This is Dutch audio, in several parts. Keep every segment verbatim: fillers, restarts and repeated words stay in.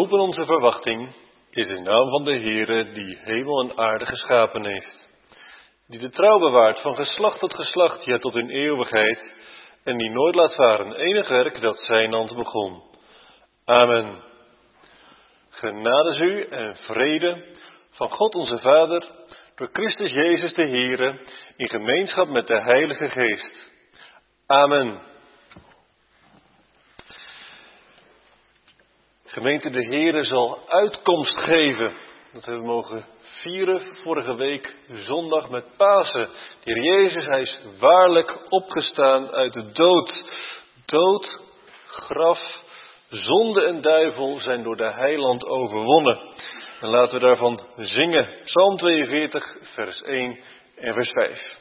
hoop en onze verwachting is de naam van de Heere die hemel en aarde geschapen heeft. Die de trouw bewaart van geslacht tot geslacht, ja tot in eeuwigheid. En die nooit laat varen enig werk dat zijn hand begon. Amen. Genade is u en vrede van God onze Vader, door Christus Jezus de Heere, in gemeenschap met de Heilige Geest. Amen. Gemeente, de Heere zal uitkomst geven. Dat hebben we mogen vieren vorige week zondag met Pasen. De Heer Jezus, hij is waarlijk opgestaan uit de dood. Dood, graf, zonde en duivel zijn door de Heiland overwonnen. En laten we daarvan zingen. Psalm tweeënveertig, vers één en vers vijf.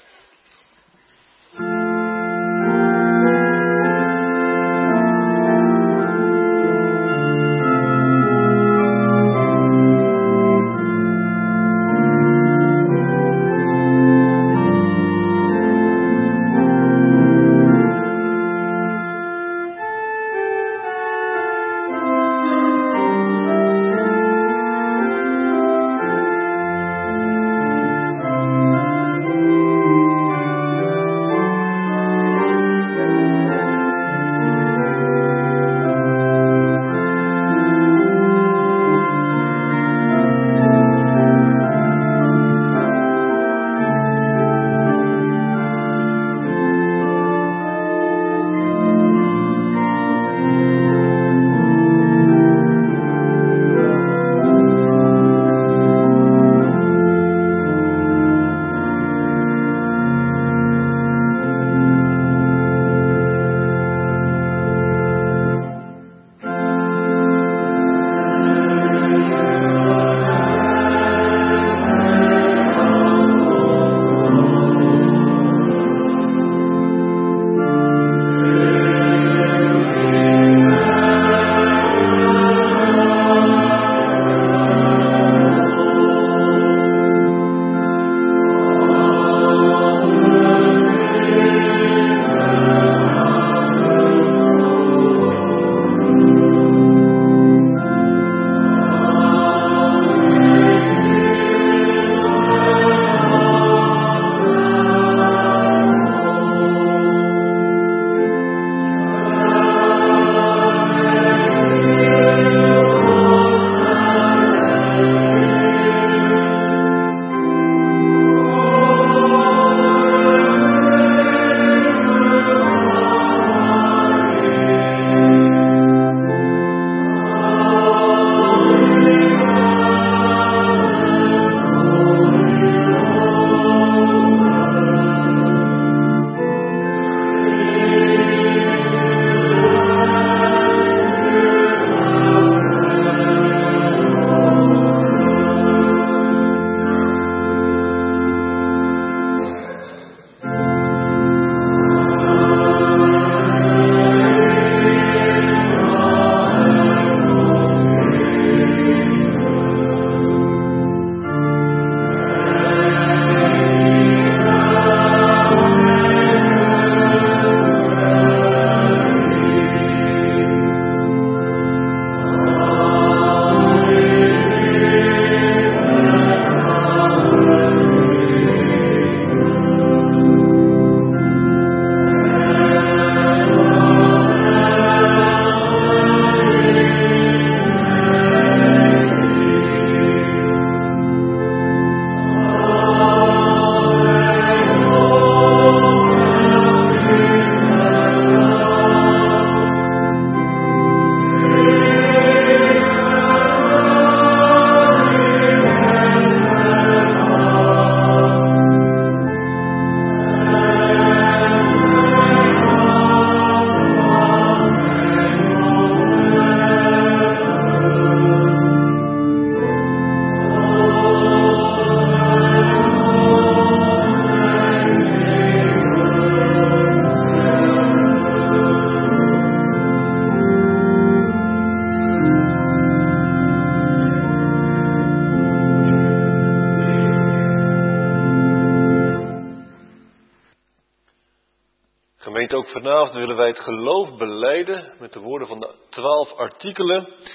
Gemeente, ook vanavond willen wij het geloof belijden met de woorden van de twaalf artikelen.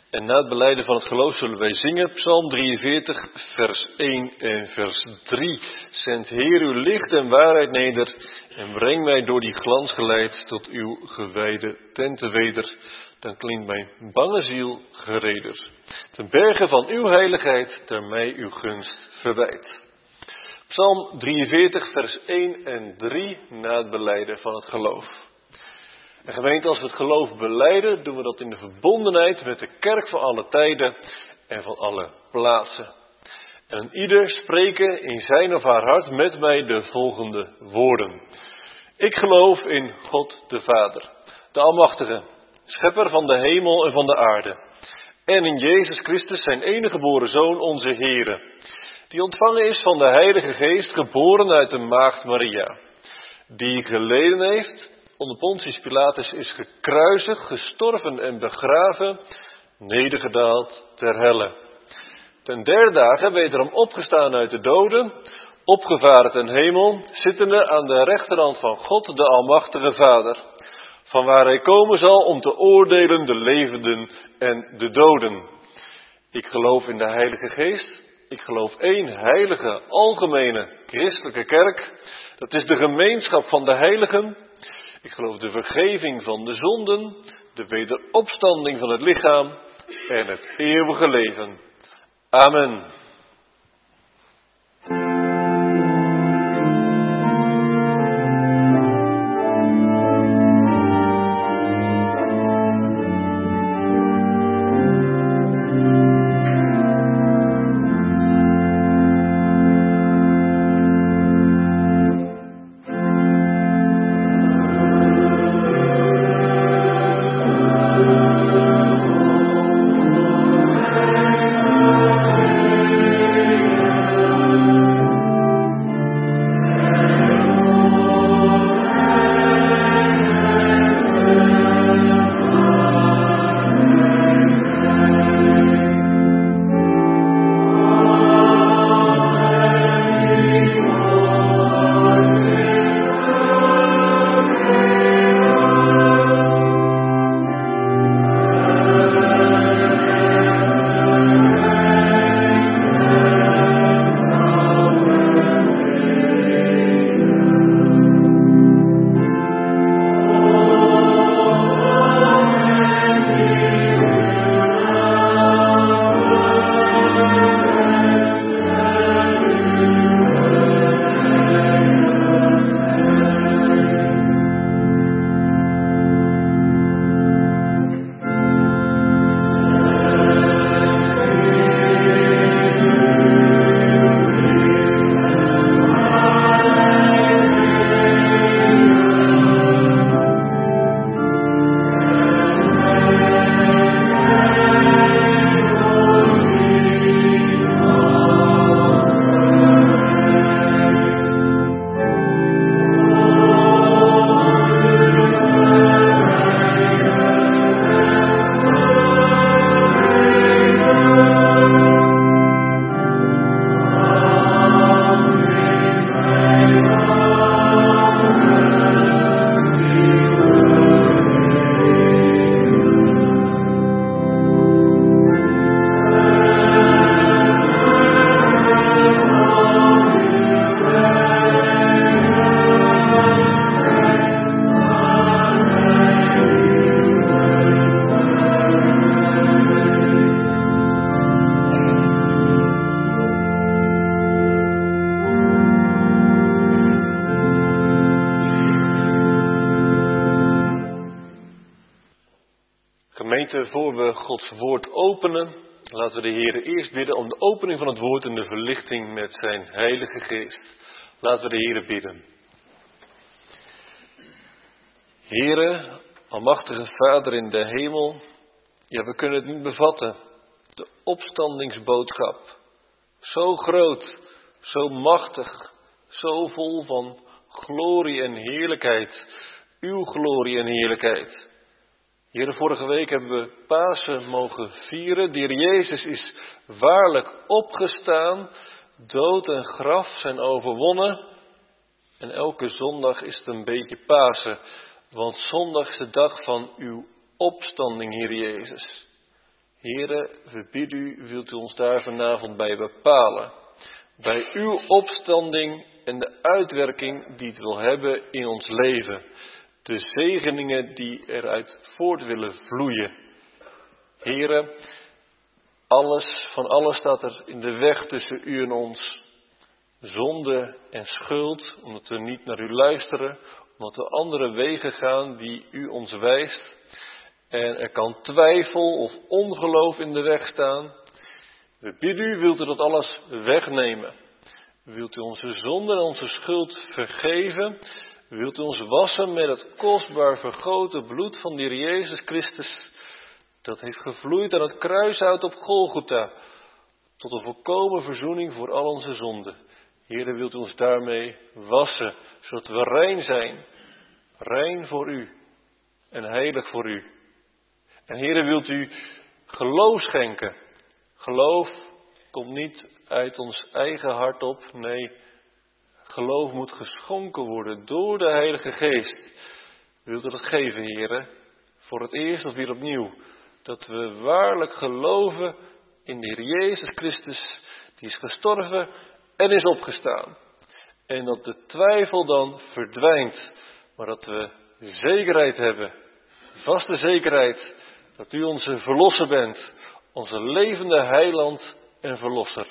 En na het belijden van het geloof zullen wij zingen, Psalm drieënveertig, vers één en vers drie. Zend Heer uw licht en waarheid neder en breng mij door die glans geleid tot uw gewijde tenten weder. Dan klinkt mijn bange ziel gereder. Ten berge van uw heiligheid, ter mij uw gunst verwijt. Psalm drieënveertig, vers één en drie, na het belijden van het geloof. En gemeente, als we het geloof belijden, doen we dat in de verbondenheid met de kerk van alle tijden en van alle plaatsen. En ieder spreken in zijn of haar hart met mij de volgende woorden. Ik geloof in God de Vader, de Almachtige, schepper van de hemel en van de aarde. En in Jezus Christus, zijn enige geboren Zoon, onze Heere, die ontvangen is van de Heilige Geest, geboren uit de maagd Maria, die geleden heeft, onder Pontius Pilatus is gekruisigd, gestorven en begraven, nedergedaald ter helle. Ten derde dagen wederom opgestaan uit de doden, opgevaren ten hemel, zittende aan de rechterhand van God, de Almachtige Vader, van waar hij komen zal om te oordelen de levenden en de doden. Ik geloof in de Heilige Geest. Ik geloof één heilige, algemene, christelijke kerk. Dat is de gemeenschap van de heiligen. Ik geloof de vergeving van de zonden, de wederopstanding van het lichaam en het eeuwige leven. Amen. Gemeente, voor we Gods woord openen, laten we de Heer eerst bidden om de opening van het woord en de verlichting met zijn Heilige Geest. Laten we de Heer bidden. Heere, almachtige Vader in de hemel, ja, we kunnen het niet bevatten. De opstandingsboodschap, zo groot, zo machtig, zo vol van glorie en heerlijkheid, uw glorie en heerlijkheid. Heere, vorige week hebben we Pasen mogen vieren. De Heer Jezus is waarlijk opgestaan. Dood en graf zijn overwonnen. En elke zondag is het een beetje Pasen. Want zondag is de dag van uw opstanding, Heer Jezus. Heere, we bidden u, wilt u ons daar vanavond bij bepalen. Bij uw opstanding en de uitwerking die het wil hebben in ons leven. De zegeningen die eruit voort willen vloeien. Heere, alles, van alles staat er in de weg tussen u en ons. Zonde en schuld, omdat we niet naar u luisteren, omdat we andere wegen gaan die u ons wijst. En er kan twijfel of ongeloof in de weg staan. We bidden u, wilt u dat alles wegnemen? Wilt u onze zonde en onze schuld vergeven? Wilt u ons wassen met het kostbaar vergoten bloed van de Heer Jezus Christus? Dat heeft gevloeid aan het kruishout op Golgotha. Tot een volkomen verzoening voor al onze zonden. Heere, wilt u ons daarmee wassen, zodat we rein zijn. Rein voor u en heilig voor u. En Heere, wilt u geloof schenken. Geloof komt niet uit ons eigen hart op. Nee, geloof moet geschonken worden door de Heilige Geest. Wilt u dat geven, Heere? Voor het eerst of weer opnieuw. Dat we waarlijk geloven in de Heer Jezus Christus. Die is gestorven en is opgestaan. En dat de twijfel dan verdwijnt. Maar dat we zekerheid hebben. Vaste zekerheid. Dat u onze verlosser bent. Onze levende heiland en verlosser.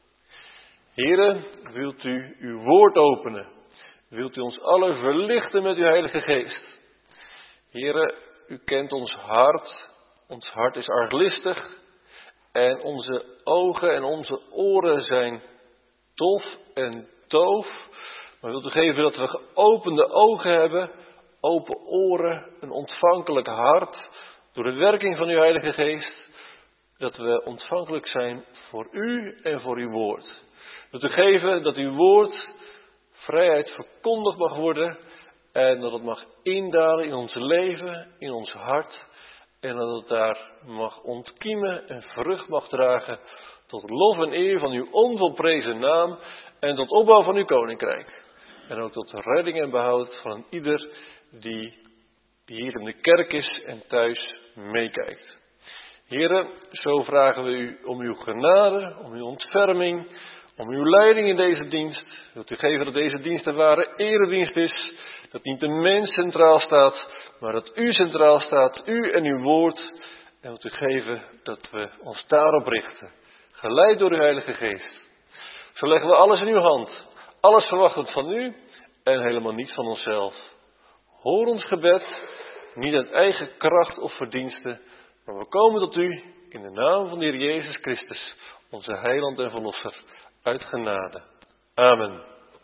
Heere, wilt u uw woord openen? Wilt u ons allen verlichten met uw Heilige Geest? Heere, u kent ons hart. Ons hart is arglistig. En onze ogen en onze oren zijn dof en doof. Maar wilt u geven dat we geopende ogen hebben, open oren, een ontvankelijk hart. Door de werking van uw Heilige Geest. Dat we ontvankelijk zijn voor u en voor uw woord. Wilt u geven dat uw woord vrijheid verkondigd mag worden. En dat het mag indalen in ons leven, in ons hart. En dat het daar mag ontkiemen en vrucht mag dragen. Tot lof en eer van uw onvolprezen naam. En tot opbouw van uw koninkrijk. En ook tot redding en behoud van een ieder die hier in de kerk is en thuis meekijkt. Heren, zo vragen we u om uw genade, om uw ontferming, om uw leiding in deze dienst. Wilt u geven dat deze dienst een ware eredienst is. Dat niet de mens centraal staat, maar dat u centraal staat, u en uw woord. En wilt u geven dat we ons daarop richten. Geleid door uw Heilige Geest. Zo leggen we alles in uw hand. Alles verwachtend van u en helemaal niet van onszelf. Hoor ons gebed, niet uit eigen kracht of verdienste, maar we komen tot u in de naam van de Heer Jezus Christus, onze heiland en verlosser, uit genade. Amen.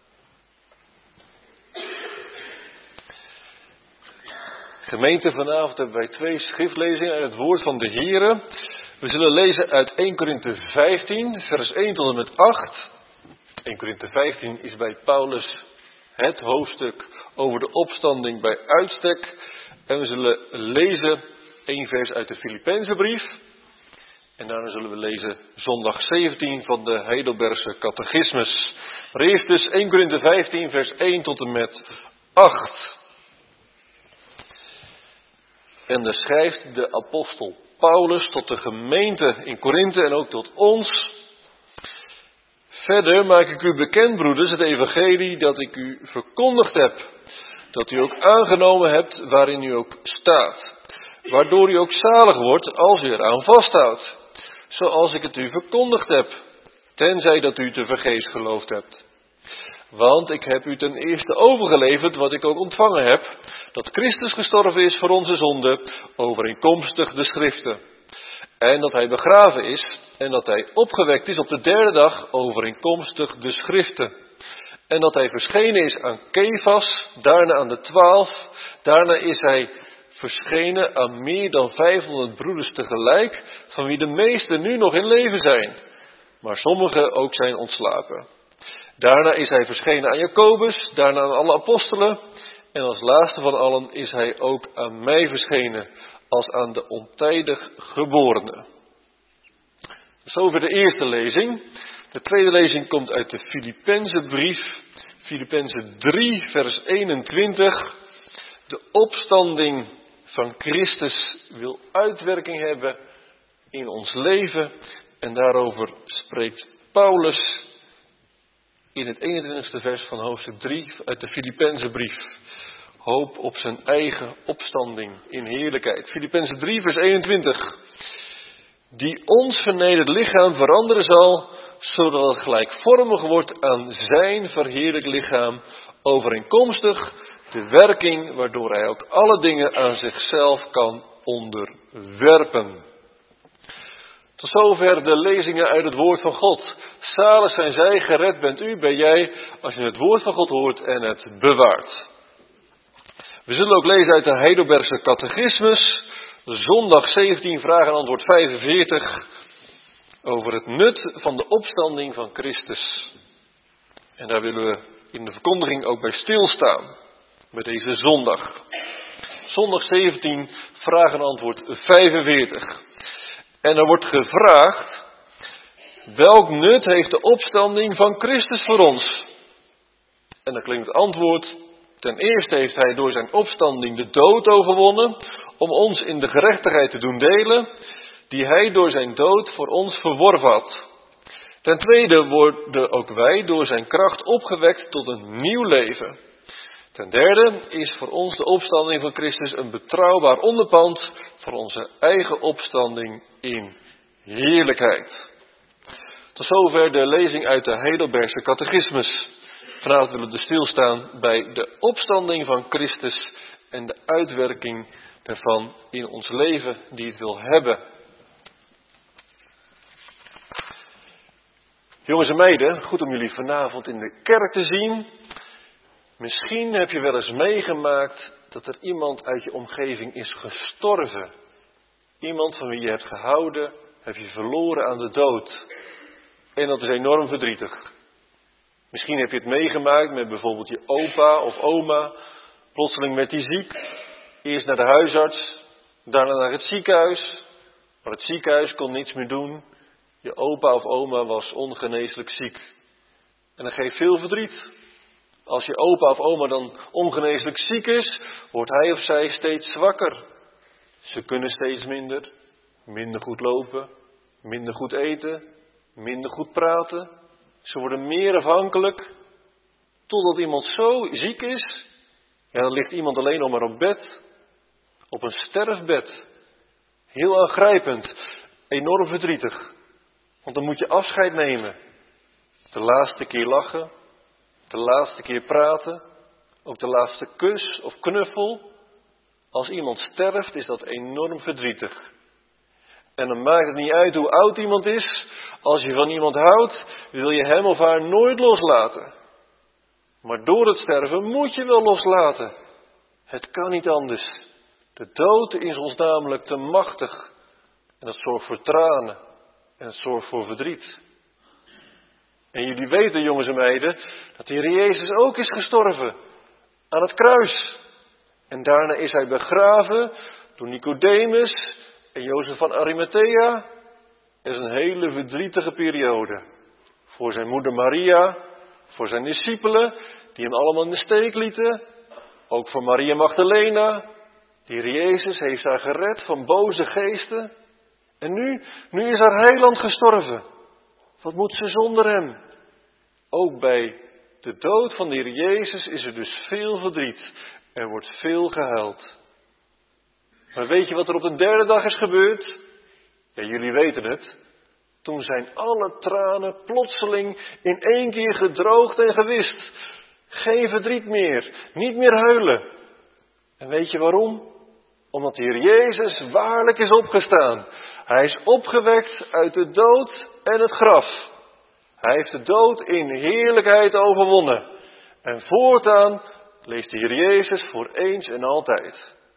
Gemeente, vanavond hebben wij twee schriftlezingen uit het woord van de Heere. We zullen lezen uit Eerste Korinthe vijftien, vers één tot en met acht. Eerste Korinthe vijftien is bij Paulus het hoofdstuk over de opstanding bij uitstek. En we zullen lezen één vers uit de Filippenzenbrief. En daarna zullen we lezen zondag zeventien van de Heidelbergse Catechismus. Maar eerst dus Eerste Korinthe vijftien, vers één tot en met acht. En daar schrijft de apostel Paulus tot de gemeente in Korinthe en ook tot ons. Verder maak ik u bekend, broeders, het evangelie dat ik u verkondigd heb. Dat u ook aangenomen hebt waarin u ook staat. Waardoor u ook zalig wordt als u eraan vasthoudt. Zoals ik het u verkondigd heb. Tenzij dat u te vergeefs geloofd hebt. Want ik heb u ten eerste overgeleverd wat ik ook ontvangen heb. Dat Christus gestorven is voor onze zonde, overeenkomstig de schriften. En dat hij begraven is en dat hij opgewekt is op de derde dag, overeenkomstig de schriften. En dat hij verschenen is aan Kefas, daarna aan de twaalf. Daarna is hij verschenen aan meer dan vijfhonderd broeders tegelijk, van wie de meesten nu nog in leven zijn. Maar sommigen ook zijn ontslapen. Daarna is hij verschenen aan Jacobus, daarna aan alle apostelen. En als laatste van allen is hij ook aan mij verschenen, als aan de ontijdig geborene. Zover de eerste lezing. De tweede lezing komt uit de Filippenzenbrief, Filippenzen drie, vers eenentwintig. De opstanding van Christus wil uitwerking hebben in ons leven. En daarover spreekt Paulus in het eenentwintigste vers van hoofdstuk drie uit de Filippenzenbrief. Hoop op zijn eigen opstanding in heerlijkheid. Filippenzen drie vers eenentwintig. Die ons vernederd lichaam veranderen zal, zodat het gelijkvormig wordt aan zijn verheerlijk lichaam, overeenkomstig de werking waardoor hij ook alle dingen aan zichzelf kan onderwerpen. Tot zover de lezingen uit het woord van God. Zalig zijn zij, gered bent u, ben jij, als je het woord van God hoort en het bewaart. We zullen ook lezen uit de Heidelbergse Catechismus, zondag zeventien, vraag en antwoord vijfenveertig, over het nut van de opstanding van Christus. En daar willen we in de verkondiging ook bij stilstaan, bij deze zondag. Zondag zeventien, vraag en antwoord vijfenveertig. En er wordt gevraagd, welk nut heeft de opstanding van Christus voor ons? En dan klinkt het antwoord, ten eerste heeft hij door zijn opstanding de dood overwonnen, om ons in de gerechtigheid te doen delen, die hij door zijn dood voor ons verworven had. Ten tweede worden ook wij door zijn kracht opgewekt tot een nieuw leven. Ten derde is voor ons de opstanding van Christus een betrouwbaar onderpand voor onze eigen opstanding in heerlijkheid. Tot zover de lezing uit de Heidelbergse Catechismus. Vanavond willen we stilstaan bij de opstanding van Christus en de uitwerking daarvan in ons leven die het wil hebben. Jongens en meiden, goed om jullie vanavond in de kerk te zien. Misschien heb je wel eens meegemaakt dat er iemand uit je omgeving is gestorven. Iemand van wie je hebt gehouden, heb je verloren aan de dood. En dat is enorm verdrietig. Misschien heb je het meegemaakt met bijvoorbeeld je opa of oma. Plotseling werd die ziek. Eerst naar de huisarts, daarna naar het ziekenhuis. Maar het ziekenhuis kon niets meer doen. Je opa of oma was ongeneeslijk ziek. En dat geeft veel verdriet. Als je opa of oma dan ongeneeslijk ziek is, wordt hij of zij steeds zwakker. Ze kunnen steeds minder, minder goed lopen, minder goed eten, minder goed praten. Ze worden meer afhankelijk, totdat iemand zo ziek is, ja, dan ligt iemand alleen nog maar op bed, op een sterfbed. Heel aangrijpend, enorm verdrietig, want dan moet je afscheid nemen. De laatste keer lachen, de laatste keer praten, ook de laatste kus of knuffel. Als iemand sterft is dat enorm verdrietig. En dan maakt het niet uit hoe oud iemand is. Als je van iemand houdt, wil je hem of haar nooit loslaten. Maar door het sterven moet je wel loslaten. Het kan niet anders. De dood is ons namelijk te machtig. En dat zorgt voor tranen. En het zorgt voor verdriet. En jullie weten, jongens en meiden, dat de Heer Jezus ook is gestorven. Aan het kruis. En daarna is hij begraven door Nicodemus en Jozef van Arimathea. Dat is een hele verdrietige periode. Voor zijn moeder Maria, voor zijn discipelen, die hem allemaal in de steek lieten. Ook voor Maria Magdalena. De Heer Jezus heeft haar gered van boze geesten. En nu, nu is haar heiland gestorven. Wat moet ze zonder hem? Ook bij de dood van de Heer Jezus is er dus veel verdriet. Er wordt veel gehuild. Maar weet je wat er op de derde dag is gebeurd? Ja, jullie weten het. Toen zijn alle tranen plotseling in één keer gedroogd en gewist. Geen verdriet meer. Niet meer huilen. En weet je waarom? Omdat de Heer Jezus waarlijk is opgestaan. Hij is opgewekt uit de dood en het graf. Hij heeft de dood in heerlijkheid overwonnen. En voortaan leeft de Heer Jezus voor eens en altijd.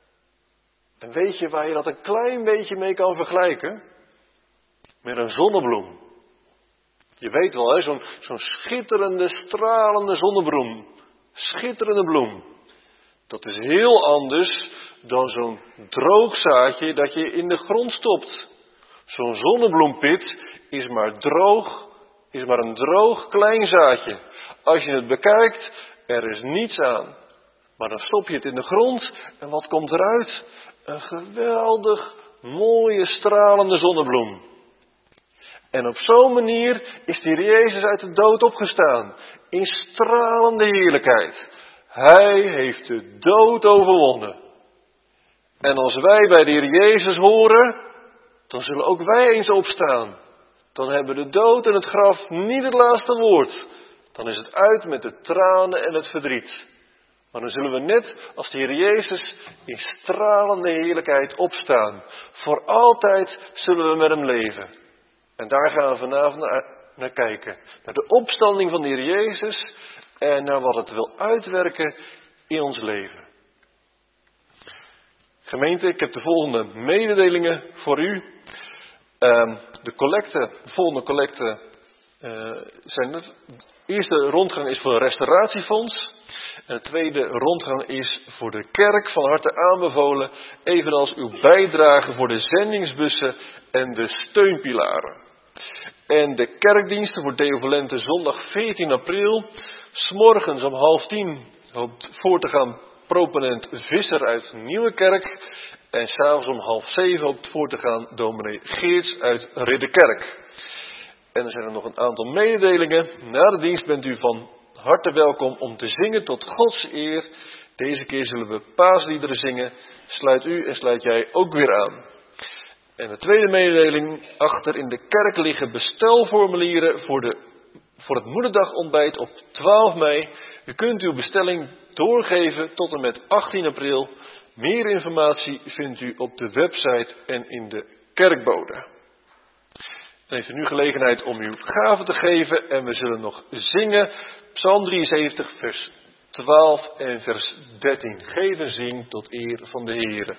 En weet je waar je dat een klein beetje mee kan vergelijken? Met een zonnebloem. Je weet wel, hè, zo'n, zo'n schitterende, stralende zonnebloem. Schitterende bloem. Dat is heel anders dan zo'n droog zaadje dat je in de grond stopt. Zo'n zonnebloempit is maar droog, is maar een droog klein zaadje. Als je het bekijkt, er is niets aan. Maar dan stop je het in de grond en wat komt eruit? Een geweldig mooie stralende zonnebloem. En op zo'n manier is de Heer Jezus uit de dood opgestaan. In stralende heerlijkheid. Hij heeft de dood overwonnen. En als wij bij de Heer Jezus horen, dan zullen ook wij eens opstaan. Dan hebben de dood en het graf niet het laatste woord. Dan is het uit met de tranen en het verdriet. Maar dan zullen we net als de Heer Jezus in stralende heerlijkheid opstaan. Voor altijd zullen we met hem leven. En daar gaan we vanavond naar, naar kijken. Naar de opstanding van de Heer Jezus en naar wat het wil uitwerken in ons leven. Gemeente, ik heb de volgende mededelingen voor u. Uh, de collecte, de volgende collecte uh, zijn het. De eerste rondgang is voor een restauratiefonds. En de tweede rondgang is voor de kerk, van harte aanbevolen. Evenals uw bijdrage voor de zendingsbussen en de steunpilaren. En de kerkdiensten voor Deo Volente zondag veertien april. 's Morgens om half tien hoopt voor te gaan proponent Visser uit Nieuwekerk. En s'avonds om half zeven hoopt voor te gaan dominee Geerts uit Ridderkerk. En er zijn er nog een aantal mededelingen. Na de dienst bent u van harte welkom om te zingen tot Gods eer. Deze keer zullen we paasliederen zingen. Sluit u en sluit jij ook weer aan. En de tweede mededeling. Achter in de kerk liggen bestelformulieren voor, de, voor het moederdagontbijt op twaalf mei. U kunt uw bestelling doorgeven tot en met achttien april. Meer informatie vindt u op de website en in de kerkbode. Dan heeft u nu gelegenheid om uw gave te geven en we zullen nog zingen. Psalm drieënzeventig vers twaalf en vers dertien. Geef en zing tot eer van de Heere.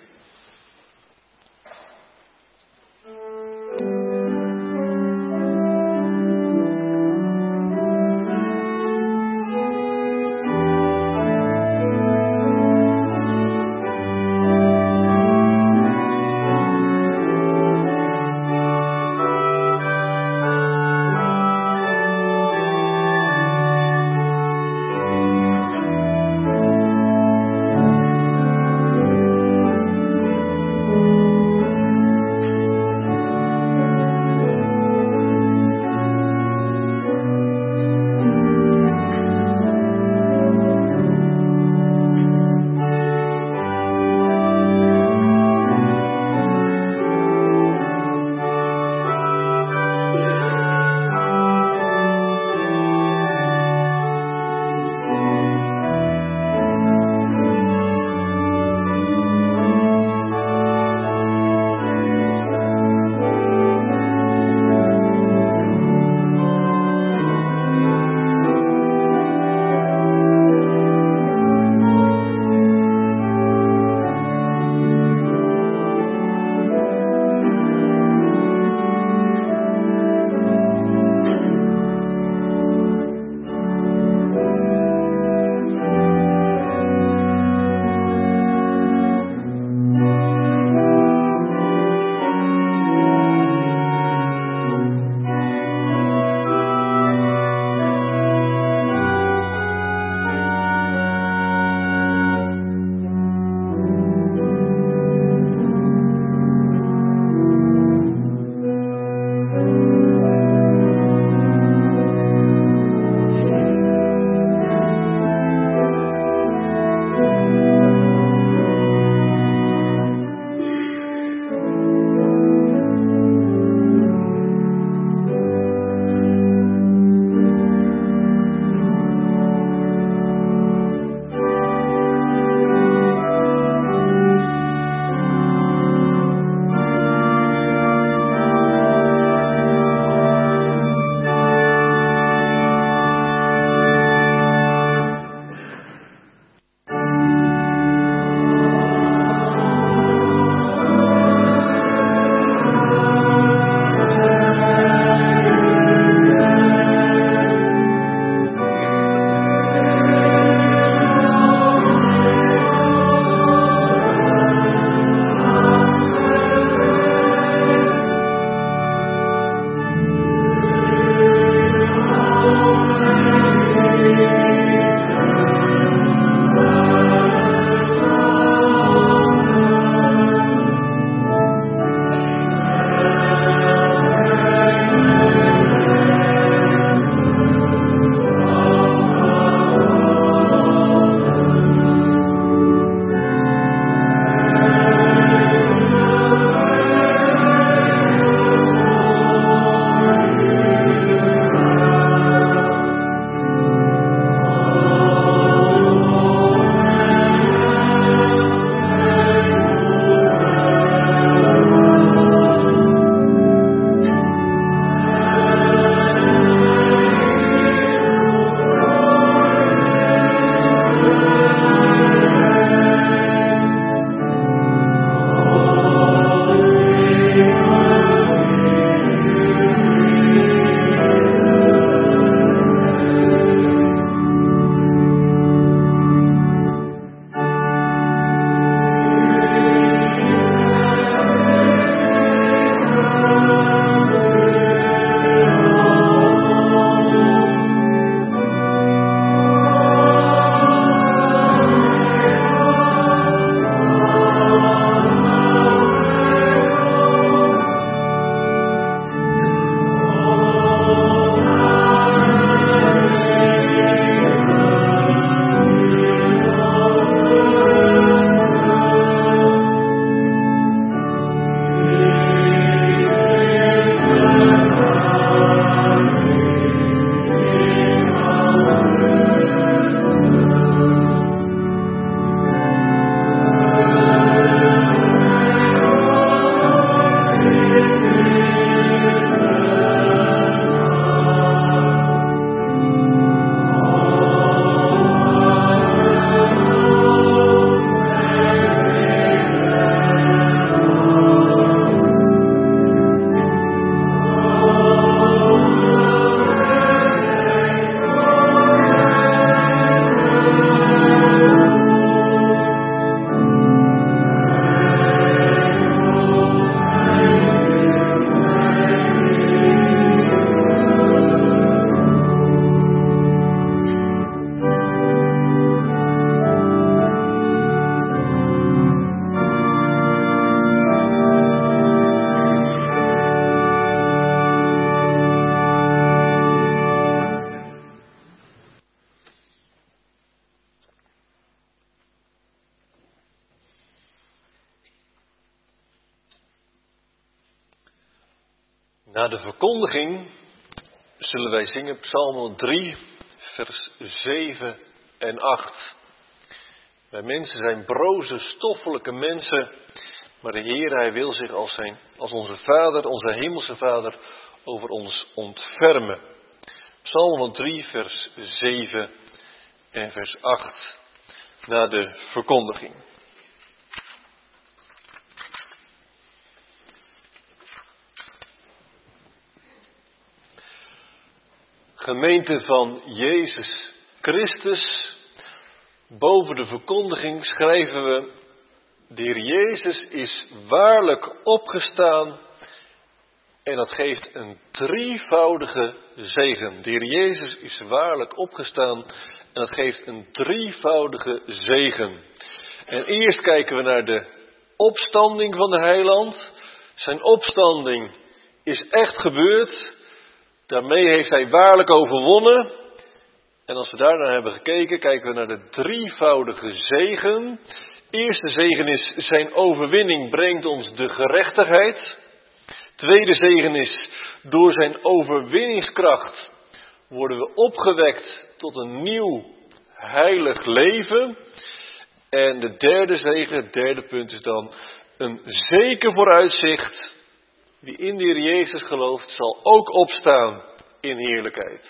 Na de verkondiging zullen wij zingen Psalm drie, vers zeven en acht. Wij mensen zijn broze, stoffelijke mensen, maar de Heer, Hij wil zich als, zijn, als onze Vader, onze hemelse Vader, over ons ontfermen. Psalm drie, vers zeven en vers acht, na de verkondiging. Gemeente van Jezus Christus, boven de verkondiging schrijven we: de Heer Jezus is waarlijk opgestaan en dat geeft een drievoudige zegen. De Heer Jezus is waarlijk opgestaan en dat geeft een drievoudige zegen. En eerst kijken we naar de opstanding van de Heiland. Zijn opstanding is echt gebeurd. Daarmee heeft hij waarlijk overwonnen. En als we daarnaar hebben gekeken, kijken we naar de drievoudige zegen. Eerste zegen is: zijn overwinning brengt ons de gerechtigheid. Tweede zegen is: door zijn overwinningskracht worden we opgewekt tot een nieuw heilig leven. En de derde zegen, het derde punt is dan een zeker vooruitzicht. Wie in de Heer Jezus gelooft, zal ook opstaan in heerlijkheid.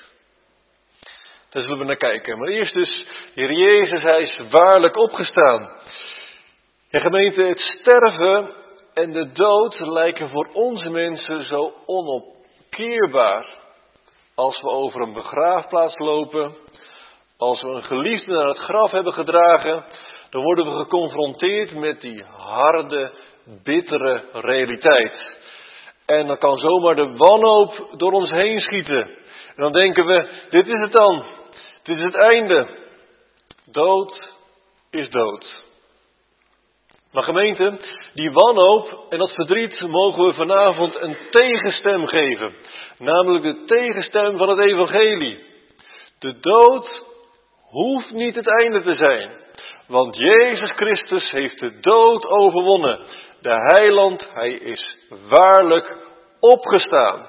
Daar zullen we naar kijken. Maar eerst dus, de Heer Jezus, Hij is waarlijk opgestaan. En gemeente, het sterven en de dood lijken voor onze mensen zo onopkeerbaar. Als we over een begraafplaats lopen, als we een geliefde naar het graf hebben gedragen, dan worden we geconfronteerd met die harde, bittere realiteit. En dan kan zomaar de wanhoop door ons heen schieten. En dan denken we: dit is het dan. Dit is het einde. Dood is dood. Maar gemeente, die wanhoop en dat verdriet mogen we vanavond een tegenstem geven. Namelijk de tegenstem van het evangelie. De dood hoeft niet het einde te zijn. Want Jezus Christus heeft de dood overwonnen. De Heiland, Hij is waarlijk opgestaan.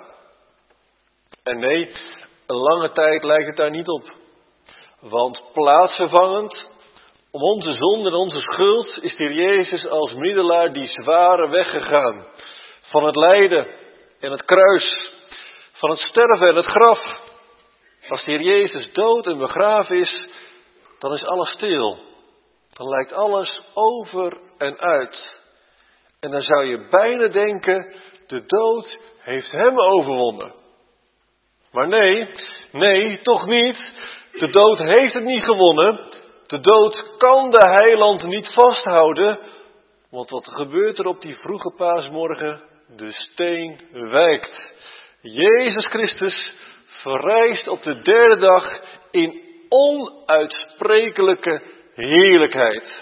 En nee, een lange tijd lijkt het daar niet op. Want plaatsvervangend, om onze zonde en onze schuld, is de Heer Jezus als middelaar die zware weg gegaan. Van het lijden en het kruis, van het sterven en het graf. Als de Heer Jezus dood en begraven is, dan is alles stil. Dan lijkt alles over en uit. En dan zou je bijna denken: de dood heeft hem overwonnen. Maar nee, nee, toch niet. De dood heeft het niet gewonnen. De dood kan de Heiland niet vasthouden. Want wat gebeurt er op die vroege paasmorgen? De steen wijkt. Jezus Christus verrijst op de derde dag in onuitsprekelijke heerlijkheid.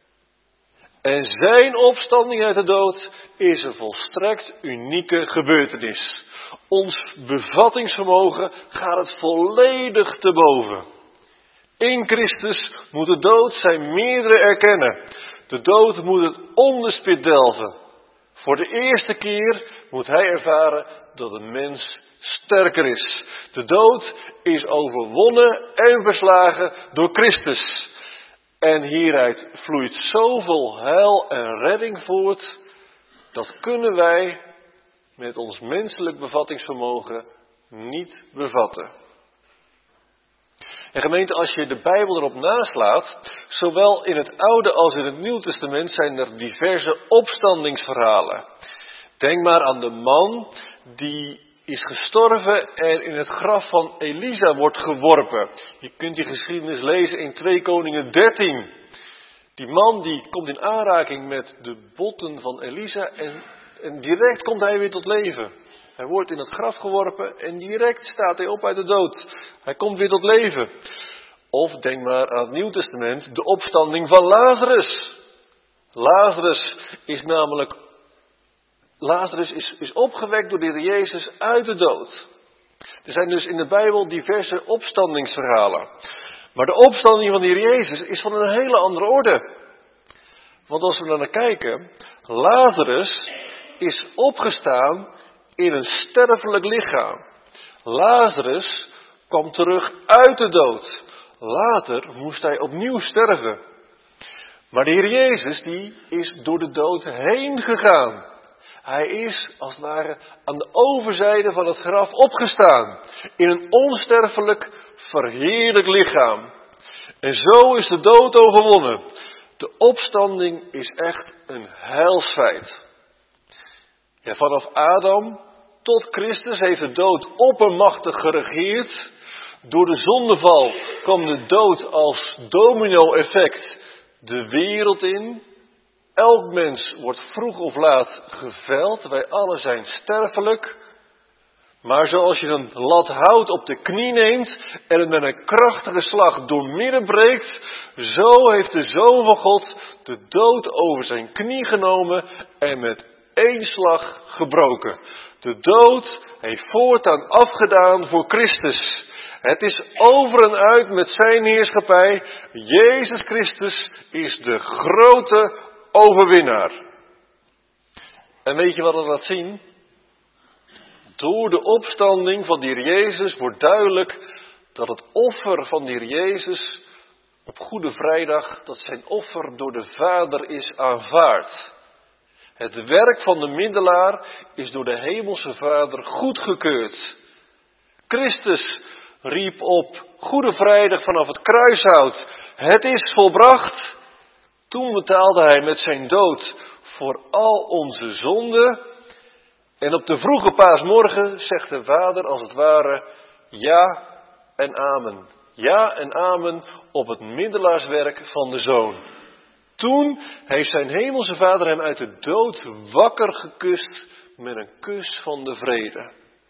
En zijn opstanding uit de dood is een volstrekt unieke gebeurtenis. Ons bevattingsvermogen gaat het volledig te boven. In Christus moet de dood zijn meerdere erkennen. De dood moet het onderspit delven. Voor de eerste keer moet hij ervaren dat een mens sterker is. De dood is overwonnen en verslagen door Christus. En hieruit vloeit zoveel heil en redding voort, dat kunnen wij met ons menselijk bevattingsvermogen niet bevatten. En gemeente, als je de Bijbel erop naslaat, zowel in het Oude als in het Nieuw Testament zijn er diverse opstandingsverhalen. Denk maar aan de man die is gestorven en in het graf van Elisa wordt geworpen. Je kunt die geschiedenis lezen in twee Koningen dertien. Die man die komt in aanraking met de botten van Elisa en, en direct komt hij weer tot leven. Hij wordt in het graf geworpen en direct staat hij op uit de dood. Hij komt weer tot leven. Of denk maar aan het Nieuw Testament, de opstanding van Lazarus. Lazarus is namelijk Lazarus is, is opgewekt door de Heer Jezus uit de dood. Er zijn dus in de Bijbel diverse opstandingsverhalen. Maar de opstanding van de Heer Jezus is van een hele andere orde. Want als we naar kijken, Lazarus is opgestaan in een sterfelijk lichaam. Lazarus kwam terug uit de dood. Later moest hij opnieuw sterven. Maar de Heer Jezus, die is door de dood heen gegaan. Hij is, als het ware, aan de overzijde van het graf opgestaan. In een onsterfelijk, verheerlijk lichaam. En zo is de dood overwonnen. De opstanding is echt een heilsfeit. Ja, vanaf Adam tot Christus heeft de dood oppermachtig geregeerd. Door de zondeval kwam de dood als domino-effect de wereld in. Elk mens wordt vroeg of laat geveld. Wij allen zijn sterfelijk. Maar zoals je een lat hout op de knie neemt en het met een krachtige slag doormidden breekt, zo heeft de Zoon van God de dood over zijn knie genomen en met één slag gebroken. De dood heeft voortaan afgedaan voor Christus. Het is over en uit met zijn heerschappij. Jezus Christus is de grote overwinnaar. En weet je wat dat laat zien? Door de opstanding van de Heer Jezus wordt duidelijk dat het offer van de Heer Jezus op Goede Vrijdag, dat zijn offer door de Vader is aanvaard. Het werk van de middelaar is door de Hemelse Vader goedgekeurd. Christus riep op Goede Vrijdag vanaf het kruishout: het is volbracht. Toen betaalde hij met zijn dood voor al onze zonden. En op de vroege paasmorgen zegt de Vader als het ware ja en amen. Ja en amen op het middelaarswerk van de Zoon. Toen heeft zijn hemelse Vader hem uit de dood wakker gekust met een kus van de vrede.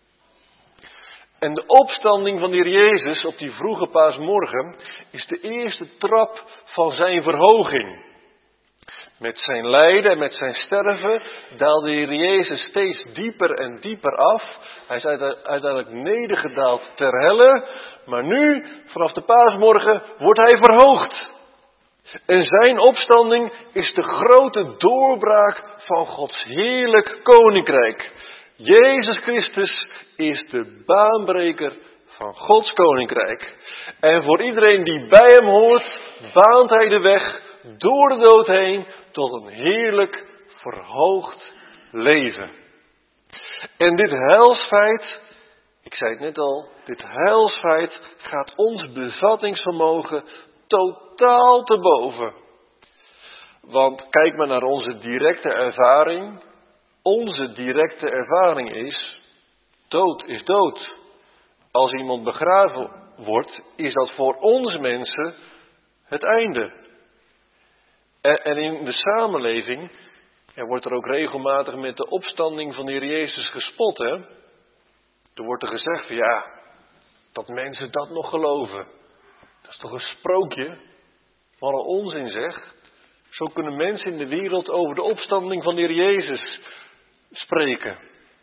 En de opstanding van de Heer Jezus op die vroege paasmorgen is de eerste trap van zijn verhoging. Met zijn lijden en met zijn sterven daalde de Heer Jezus steeds dieper en dieper af. Hij is uiteindelijk nedergedaald ter helle. Maar nu, vanaf de paasmorgen, wordt hij verhoogd. En zijn opstanding is de grote doorbraak van Gods heerlijk koninkrijk. Jezus Christus is de baanbreker van Gods koninkrijk. En voor iedereen die bij hem hoort, baant hij de weg door de dood heen tot een heerlijk verhoogd leven. En dit heilsfeit, ik zei het net al, dit heilsfeit gaat ons bevattingsvermogen totaal te boven. Want kijk maar naar onze directe ervaring. Onze directe ervaring is, dood is dood. Als iemand begraven wordt, is dat voor ons mensen het einde. En in de samenleving er wordt er ook regelmatig met de opstanding van de Heer Jezus gespot. Hè? Er wordt er gezegd van ja, dat mensen dat nog geloven. Dat is toch een sprookje? Wat een onzin zeg. Zo kunnen mensen in de wereld over de opstanding van de Heer Jezus spreken.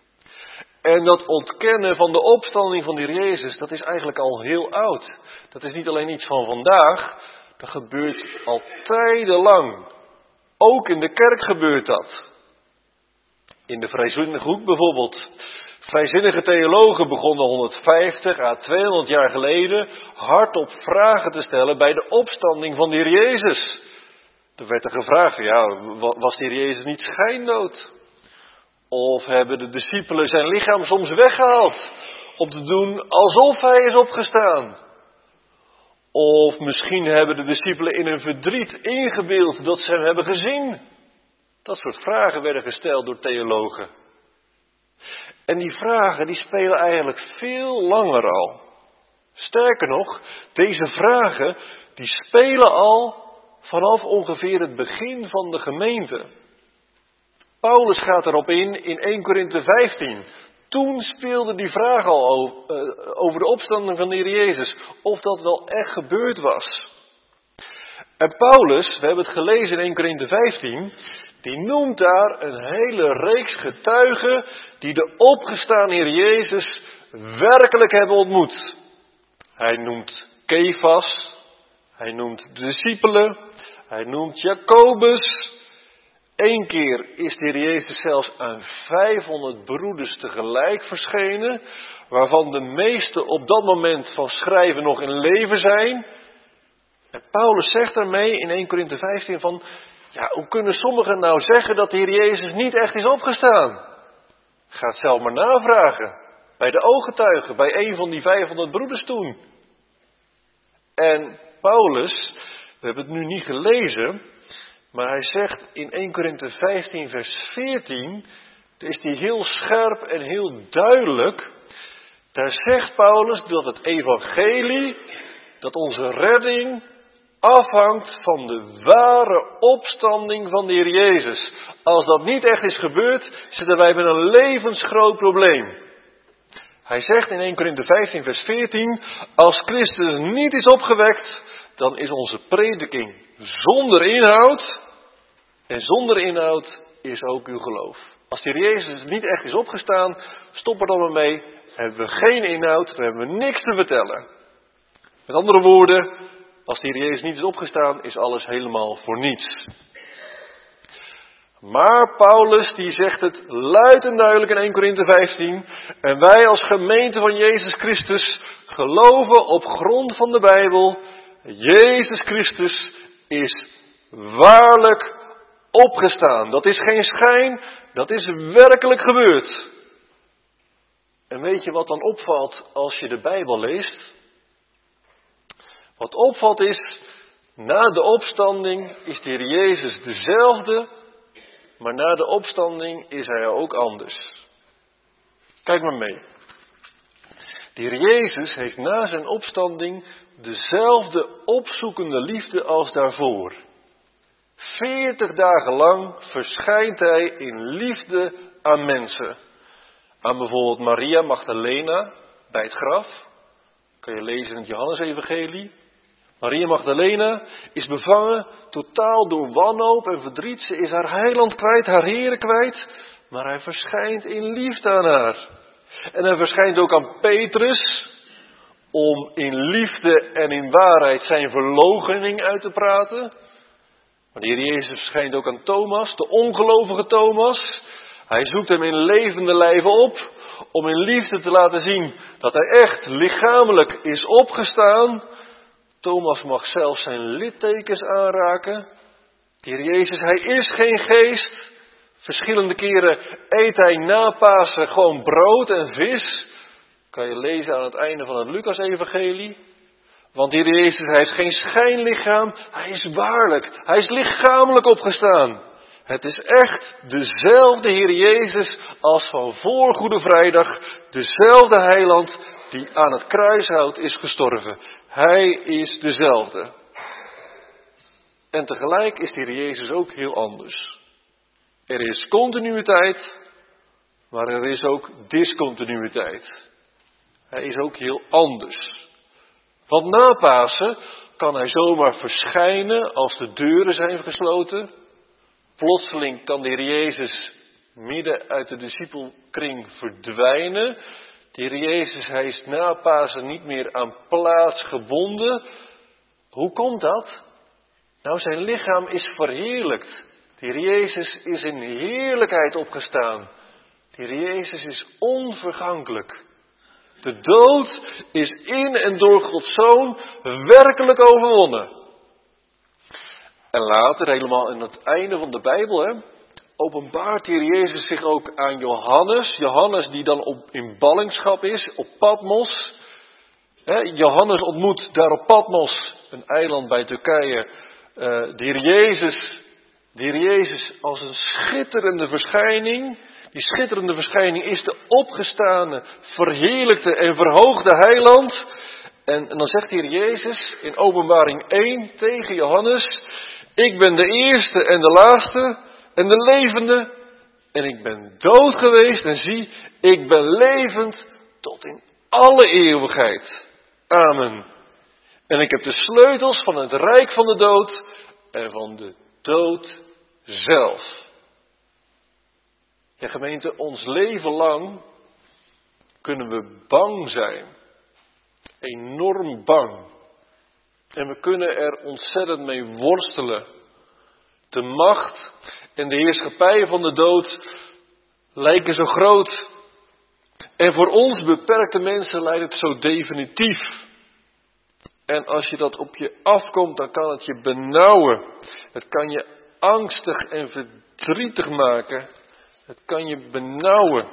En dat ontkennen van de opstanding van de Heer Jezus, dat is eigenlijk al heel oud. Dat is niet alleen iets van vandaag. Dat gebeurt al tijdenlang. Ook in de kerk gebeurt dat. In de vrijzinnige hoek bijvoorbeeld. Vrijzinnige theologen begonnen honderdvijftig à tweehonderd jaar geleden hardop vragen te stellen bij de opstanding van de Heer Jezus. Er werd er gevraagd, ja, was de Heer Jezus niet schijndood? Of hebben de discipelen zijn lichaam soms weggehaald om te doen alsof hij is opgestaan? Of misschien hebben de discipelen in hun verdriet ingebeeld dat ze hem hebben gezien. Dat soort vragen werden gesteld door theologen. En die vragen die spelen eigenlijk veel langer al. Sterker nog, deze vragen die spelen al vanaf ongeveer het begin van de gemeente. Paulus gaat erop in in Eerste Korinthe vijftien. Toen speelde die vraag al over de opstanding van de Heer Jezus. Of dat wel echt gebeurd was. En Paulus, we hebben het gelezen in Eerste Korinthe vijftien. Die noemt daar een hele reeks getuigen die de opgestaan Heer Jezus werkelijk hebben ontmoet. Hij noemt Kefas. Hij noemt de discipelen. Hij noemt Jacobus. Eén keer is de Heer Jezus zelfs aan vijfhonderd broeders tegelijk verschenen, waarvan de meesten op dat moment van schrijven nog in leven zijn. En Paulus zegt daarmee in Eerste Korinthe vijftien van, ja, hoe kunnen sommigen nou zeggen dat de Heer Jezus niet echt is opgestaan? Ga het zelf maar navragen. Bij de ooggetuigen, bij een van die vijfhonderd broeders toen. En Paulus, we hebben het nu niet gelezen, maar hij zegt in Eerste Korinthe vijftien vers veertien, daar is hij heel scherp en heel duidelijk. Daar zegt Paulus dat het evangelie, dat onze redding afhangt van de ware opstanding van de Heer Jezus. Als dat niet echt is gebeurd, zitten wij met een levensgroot probleem. Hij zegt in Eerste Korinthe vijftien vers veertien, als Christus niet is opgewekt, dan is onze prediking zonder inhoud. En zonder inhoud is ook uw geloof. Als de Heer Jezus niet echt is opgestaan, stop er dan maar mee. Hebben we geen inhoud, dan hebben we niks te vertellen. Met andere woorden, als de Heer Jezus niet is opgestaan, is alles helemaal voor niets. Maar Paulus die zegt het luid en duidelijk in Eerste Korinthe vijftien. En wij als gemeente van Jezus Christus geloven op grond van de Bijbel. Jezus Christus is waarlijk opgestaan. Dat is geen schijn, dat is werkelijk gebeurd. En weet je wat dan opvalt als je de Bijbel leest? Wat opvalt is, na de opstanding is de Heer Jezus dezelfde, maar na de opstanding is hij ook anders. Kijk maar mee. De Heer Jezus heeft na zijn opstanding dezelfde opzoekende liefde als daarvoor. Veertig dagen lang verschijnt hij in liefde aan mensen. Aan bijvoorbeeld Maria Magdalena bij het graf. Kan je lezen in het Johannesevangelie. Maria Magdalena is bevangen totaal door wanhoop en verdriet. Ze is haar heiland kwijt, haar Heere kwijt. Maar hij verschijnt in liefde aan haar. En hij verschijnt ook aan Petrus. Om in liefde en in waarheid zijn verloochening uit te praten. Maar de Heer Jezus verschijnt ook aan Thomas, de ongelovige Thomas. Hij zoekt hem in levende lijven op. Om in liefde te laten zien dat hij echt lichamelijk is opgestaan. Thomas mag zelfs zijn littekens aanraken. De Heer Jezus, hij is geen geest. Verschillende keren eet hij na Pasen gewoon brood en vis. Kan je lezen aan het einde van het Lucas-evangelie. Want de Heer Jezus, hij heeft geen schijnlichaam. Hij is waarlijk. Hij is lichamelijk opgestaan. Het is echt dezelfde Heer Jezus als van voor Goede Vrijdag. Dezelfde heiland die aan het kruishout is gestorven. Hij is dezelfde. En tegelijk is de Heer Jezus ook heel anders. Er is continuïteit, maar er is ook discontinuïteit. Hij is ook heel anders. Want na Pasen kan hij zomaar verschijnen als de deuren zijn gesloten. Plotseling kan de Heer Jezus midden uit de discipelkring verdwijnen. De Heer Jezus, hij is na Pasen niet meer aan plaats gebonden. Hoe komt dat? Nou, zijn lichaam is verheerlijkt. De Heer Jezus is in heerlijkheid opgestaan. De Heer Jezus is onvergankelijk. De dood is in en door Gods Zoon werkelijk overwonnen. En later, helemaal aan het einde van de Bijbel, hè, openbaart de Heer Jezus zich ook aan Johannes. Johannes die dan op, in ballingschap is, op Patmos. Hè, Johannes ontmoet daar op Patmos, een eiland bij Turkije, uh, de Heer Jezus. De Heer Jezus als een schitterende verschijning. Die schitterende verschijning is de opgestane, verheerlijkte en verhoogde heiland. En, en dan zegt de Heer Jezus in Openbaring één tegen Johannes: ik ben de eerste en de laatste en de levende. En ik ben dood geweest en zie, ik ben levend tot in alle eeuwigheid. Amen. En ik heb de sleutels van het rijk van de dood en van de dood zelf. Ja, gemeente, ons leven lang kunnen we bang zijn. Enorm bang. En we kunnen er ontzettend mee worstelen. De macht En de heerschappij van de dood lijken zo groot. En voor ons beperkte mensen lijkt het zo definitief. En als je dat op je afkomt, dan kan het je benauwen. Het kan je angstig en verdrietig maken. Het kan je benauwen.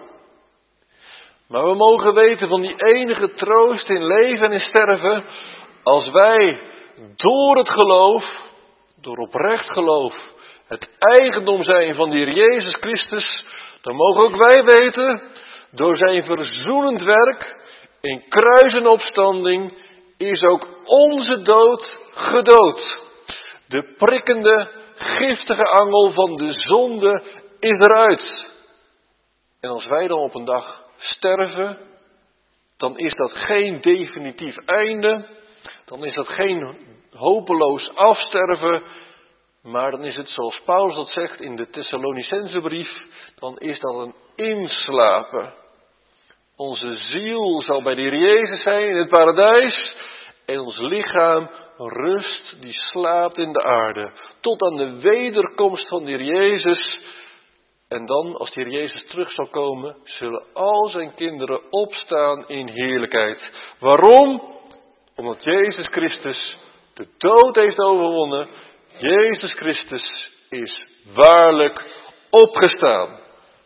Maar we mogen weten van die enige troost in leven en in sterven. Als wij door het geloof, door oprecht geloof, het eigendom zijn van die Heer Jezus Christus, dan mogen ook wij weten, door zijn verzoenend werk in kruis en opstanding is ook onze dood gedood. De prikkende, giftige angel van de zonde is eruit. En als wij dan op een dag sterven, dan is dat geen definitief einde. Dan is dat geen hopeloos afsterven. Maar dan is het zoals Paulus dat zegt in de Thessalonicensebrief, dan is dat een inslapen. Onze ziel zal bij de Heer Jezus zijn in het paradijs. En ons lichaam rust, die slaapt in de aarde. Tot aan de wederkomst van de Heer Jezus. En dan, als de Heer Jezus terug zal komen, zullen al zijn kinderen opstaan in heerlijkheid. Waarom? Omdat Jezus Christus de dood heeft overwonnen. Jezus Christus is waarlijk opgestaan.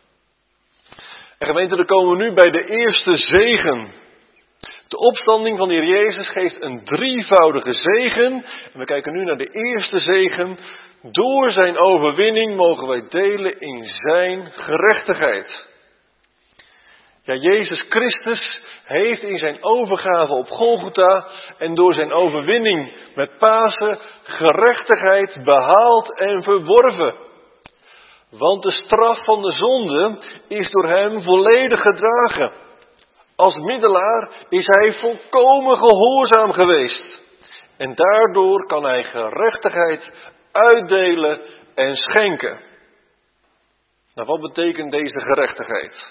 En gemeente, dan komen we nu bij de eerste zegen. De opstanding van de Heer Jezus geeft een drievoudige zegen. En we kijken nu naar de eerste zegen. Door zijn overwinning mogen wij delen in zijn gerechtigheid. Ja, Jezus Christus heeft in zijn overgave op Golgotha en door zijn overwinning met Pasen gerechtigheid behaald en verworven. Want de straf van de zonde is door hem volledig gedragen. Als middelaar is hij volkomen gehoorzaam geweest. En daardoor kan hij gerechtigheid uitdelen en schenken. Nou, wat betekent deze gerechtigheid?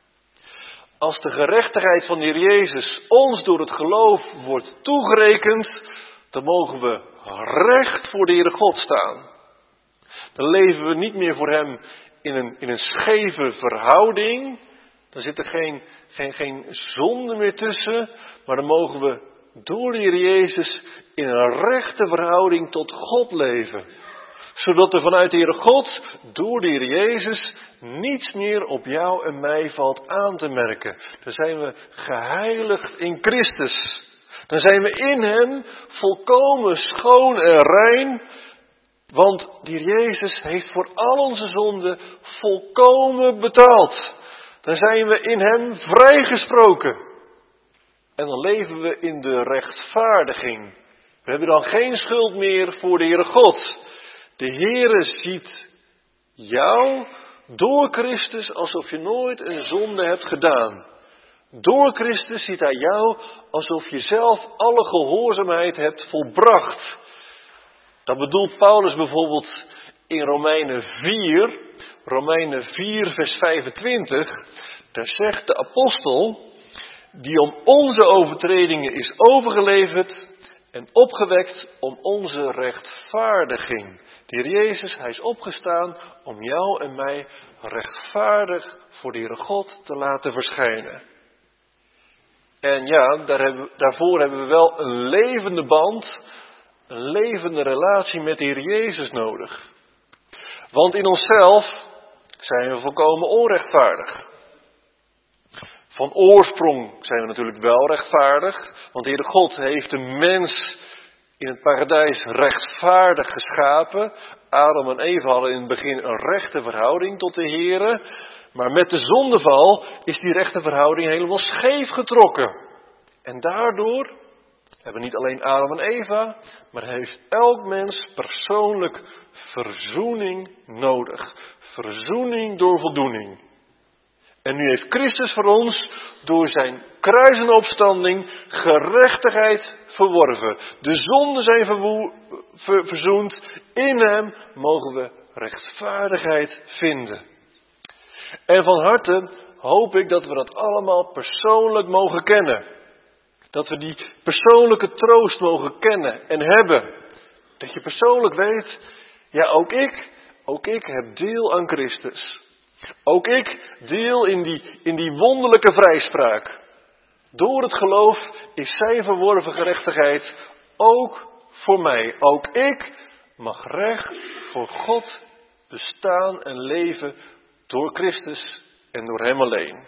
Als de gerechtigheid van de Heer Jezus ons door het geloof wordt toegerekend, dan mogen we recht voor de Heere God staan. Dan leven we niet meer voor hem in een, in een scheve verhouding. Dan zit er geen, geen, geen zonde meer tussen. Maar dan mogen we door de Heer Jezus in een rechte verhouding tot God leven. Zodat er vanuit de Heere God, door de Heer Jezus, niets meer op jou en mij valt aan te merken. Dan zijn we geheiligd in Christus. Dan zijn we in hem volkomen schoon en rein. Want de Heer Jezus heeft voor al onze zonden volkomen betaald. Dan zijn we in hem vrijgesproken. En dan leven we in de rechtvaardiging. We hebben dan geen schuld meer voor de Heere God. De Heere ziet jou door Christus alsof je nooit een zonde hebt gedaan. Door Christus ziet hij jou alsof je zelf alle gehoorzaamheid hebt volbracht. Dat bedoelt Paulus bijvoorbeeld in Romeinen vier, Romeinen vier vers vijfentwintig. Daar zegt de apostel, die om onze overtredingen is overgeleverd en opgewekt om onze rechtvaardiging. De Heer Jezus, hij is opgestaan om jou en mij rechtvaardig voor de Heere God te laten verschijnen. En ja, daar hebben, daarvoor hebben we wel een levende band, een levende relatie met de Heer Jezus nodig. Want in onszelf zijn we volkomen onrechtvaardig. Van oorsprong zijn we natuurlijk wel rechtvaardig, want de Heere God heeft de mens in het paradijs rechtvaardig geschapen. Adam en Eva hadden in het begin een rechte verhouding tot de Heere. Maar met de zondeval is die rechte verhouding helemaal scheef getrokken. En daardoor hebben niet alleen Adam en Eva, maar heeft elk mens persoonlijk verzoening nodig. Verzoening door voldoening. En nu heeft Christus voor ons door zijn kruis en opstanding gerechtigheid verworven. De zonden zijn verwoe, ver, verzoend. In hem mogen we rechtvaardigheid vinden. En van harte hoop ik dat we dat allemaal persoonlijk mogen kennen. Dat we die persoonlijke troost mogen kennen en hebben. Dat je persoonlijk weet, ja ook ik, Ook ik heb deel aan Christus. Ook ik deel in die, in die wonderlijke vrijspraak. Door het geloof is zijn verworven gerechtigheid ook voor mij. Ook ik mag recht voor God bestaan en leven door Christus en door hem alleen.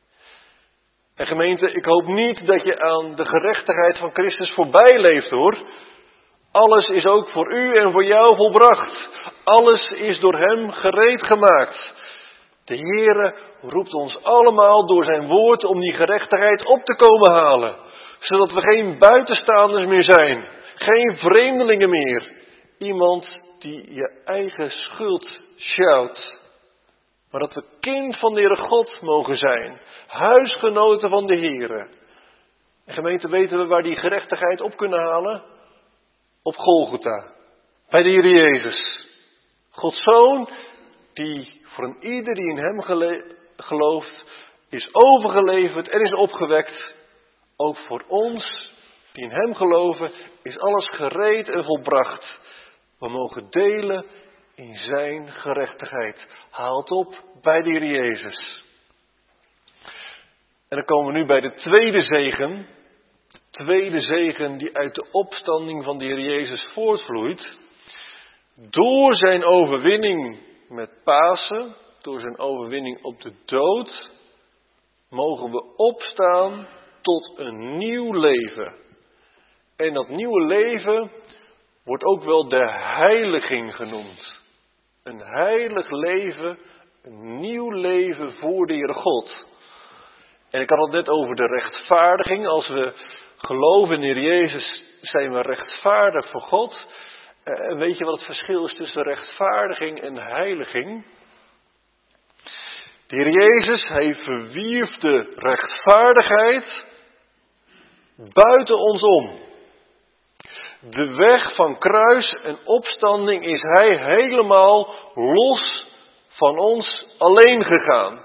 En gemeente, ik hoop niet dat je aan de gerechtigheid van Christus voorbij leeft, hoor. Alles is ook voor u en voor jou volbracht. Alles is door hem gereed gemaakt. De Heere roept ons allemaal door zijn woord om die gerechtigheid op te komen halen. Zodat we geen buitenstaanders meer zijn. Geen vreemdelingen meer. Iemand die je eigen schuld sjouwt. Maar dat we kind van de Heere God mogen zijn. Huisgenoten van de Heere. En gemeente, weten we waar die gerechtigheid op kunnen halen? Op Golgotha. Bij de Heer Jezus. Gods Zoon, die voor een ieder die in hem gele- gelooft, is overgeleverd en is opgewekt. Ook voor ons, die in hem geloven, is alles gereed en volbracht. We mogen delen in zijn gerechtigheid. Haalt op bij de Heer Jezus. En dan komen we nu bij de tweede zegen. De tweede zegen die uit de opstanding van de Heer Jezus voortvloeit. Door zijn overwinning met Pasen, door zijn overwinning op de dood, mogen we opstaan tot een nieuw leven. En dat nieuwe leven wordt ook wel de heiliging genoemd. Een heilig leven, een nieuw leven voor de Heere God. En ik had het net over de rechtvaardiging. Als we geloven in de Heer Jezus, zijn we rechtvaardig voor God. En weet je wat het verschil is tussen rechtvaardiging en heiliging? De Heer Jezus, hij verwierf de rechtvaardigheid buiten ons om. De weg van kruis en opstanding is hij helemaal los van ons alleen gegaan.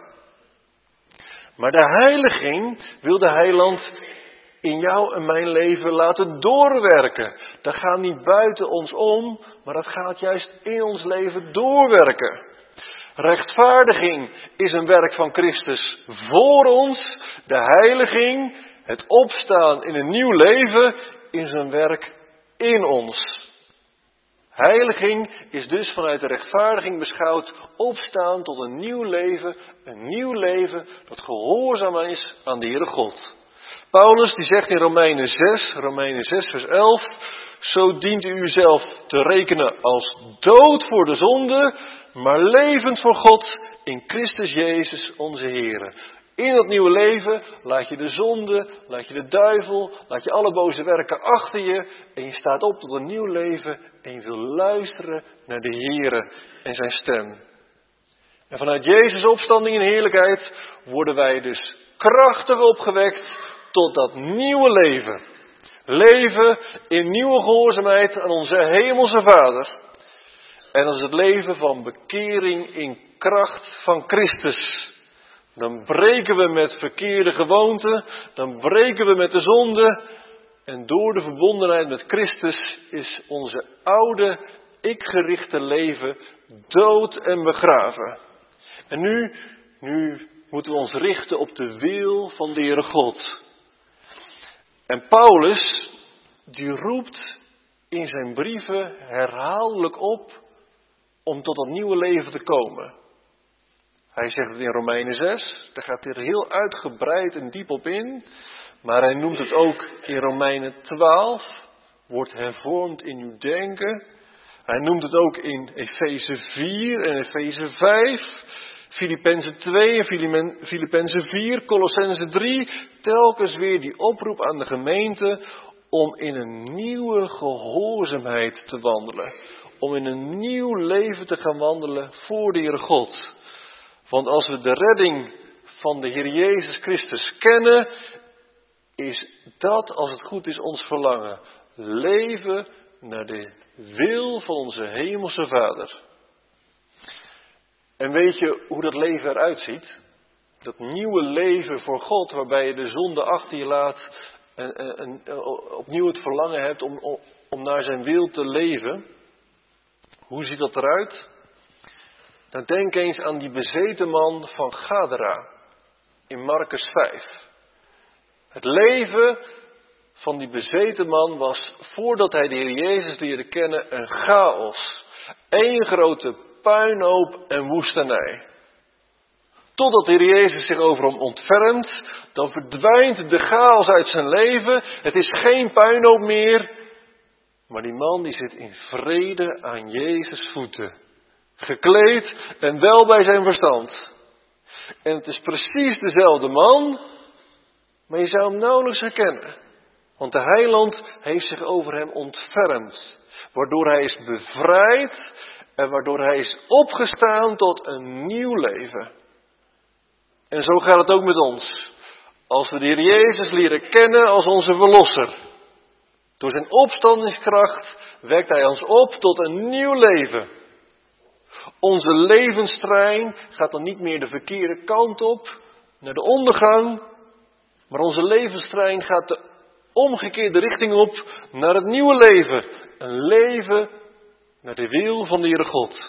Maar de heiliging wil de heiland in jou en mijn leven laten doorwerken. Dat gaat niet buiten ons om, maar dat gaat juist in ons leven doorwerken. Rechtvaardiging is een werk van Christus voor ons. De heiliging, het opstaan in een nieuw leven, is een werk in ons. Heiliging is dus vanuit de rechtvaardiging beschouwd opstaan tot een nieuw leven. Een nieuw leven dat gehoorzaam is aan de Heere God. Paulus die zegt in Romeinen zes, Romeinen zes vers elf. Zo dient u uzelf te rekenen als dood voor de zonde, maar levend voor God in Christus Jezus onze Heere. In dat nieuwe leven laat je de zonde, laat je de duivel, laat je alle boze werken achter je. En je staat op tot een nieuw leven en je wil luisteren naar de Heere en zijn stem. En vanuit Jezus' opstanding in heerlijkheid worden wij dus krachtig opgewekt tot dat nieuwe leven. Leven in nieuwe gehoorzaamheid aan onze hemelse Vader. En dat is het leven van bekering in kracht van Christus. Dan breken we met verkeerde gewoonten, dan breken we met de zonde. En door de verbondenheid met Christus is onze oude, ik-gerichte leven dood en begraven. En nu, nu moeten we ons richten op de wil van de Heere God. En Paulus, die roept in zijn brieven herhaaldelijk op om tot dat nieuwe leven te komen. Hij zegt het in Romeinen zes, daar gaat hij er heel uitgebreid en diep op in. Maar hij noemt het ook in Romeinen twaalf, wordt hervormd in uw denken. Hij noemt het ook in Efeze vier en Efeze vijf, Filippenzen twee en Filippenzen vier, Colossenzen drie. Telkens weer die oproep aan de gemeente om in een nieuwe gehoorzaamheid te wandelen. Om in een nieuw leven te gaan wandelen voor de Heere God. Want als we de redding van de Heer Jezus Christus kennen, is dat, als het goed is, ons verlangen. Leven naar de wil van onze hemelse Vader. En weet je hoe dat leven eruit ziet? Dat nieuwe leven voor God, waarbij je de zonde achter je laat en, en, en opnieuw het verlangen hebt om, om naar zijn wil te leven. Hoe ziet dat eruit? Nou, denk eens aan die bezeten man van Gadara in Markus vijf. Het leven van die bezeten man was, voordat hij de Heer Jezus leerde kennen, een chaos. Eén grote puinhoop en woestenij. Totdat de Heer Jezus zich over hem ontfermt, dan verdwijnt de chaos uit zijn leven. Het is geen puinhoop meer. Maar die man die zit in vrede aan Jezus' voeten. Gekleed en wel bij zijn verstand. En het is precies dezelfde man, maar je zou hem nauwelijks herkennen. Want de heiland heeft zich over hem ontfermd. Waardoor hij is bevrijd en waardoor hij is opgestaan tot een nieuw leven. En zo gaat het ook met ons. Als we de Heer Jezus leren kennen als onze verlosser. Door zijn opstandingskracht wekt hij ons op tot een nieuw leven. Onze levenstrein gaat dan niet meer de verkeerde kant op, naar de ondergang. Maar onze levenstrein gaat de omgekeerde richting op, naar het nieuwe leven. Een leven naar de wil van de Heere God.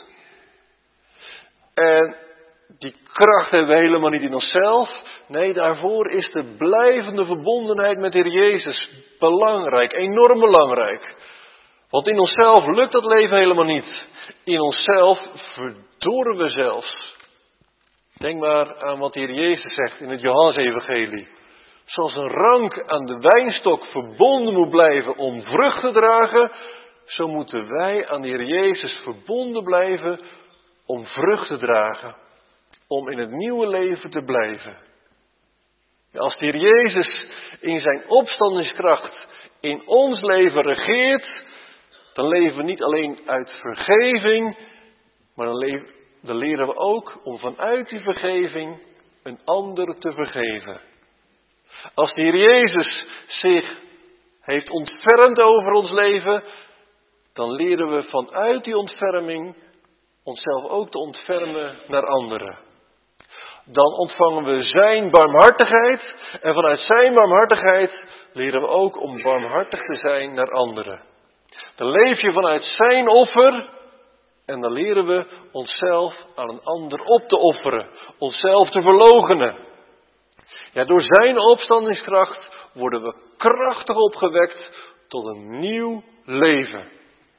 En die kracht hebben we helemaal niet in onszelf. Nee, daarvoor is de blijvende verbondenheid met de Heer Jezus belangrijk, enorm belangrijk. Want in onszelf lukt dat leven helemaal niet. In onszelf verdorren we zelfs. Denk maar aan wat de Heer Jezus zegt in het Johannes-evangelie. Zoals een rank aan de wijnstok verbonden moet blijven om vrucht te dragen, zo moeten wij aan de Heer Jezus verbonden blijven om vrucht te dragen. Om in het nieuwe leven te blijven. Als de Heer Jezus in zijn opstandingskracht in ons leven regeert, dan leven we niet alleen uit vergeving, maar dan, leven, dan leren we ook om vanuit die vergeving een ander te vergeven. Als de Heer Jezus zich heeft ontfermd over ons leven, dan leren we vanuit die ontferming onszelf ook te ontfermen naar anderen. Dan ontvangen we zijn barmhartigheid en vanuit zijn barmhartigheid leren we ook om barmhartig te zijn naar anderen. Dan leef je vanuit zijn offer en dan leren we onszelf aan een ander op te offeren, onszelf te verloochenen. Ja, door zijn opstandingskracht worden we krachtig opgewekt tot een nieuw leven.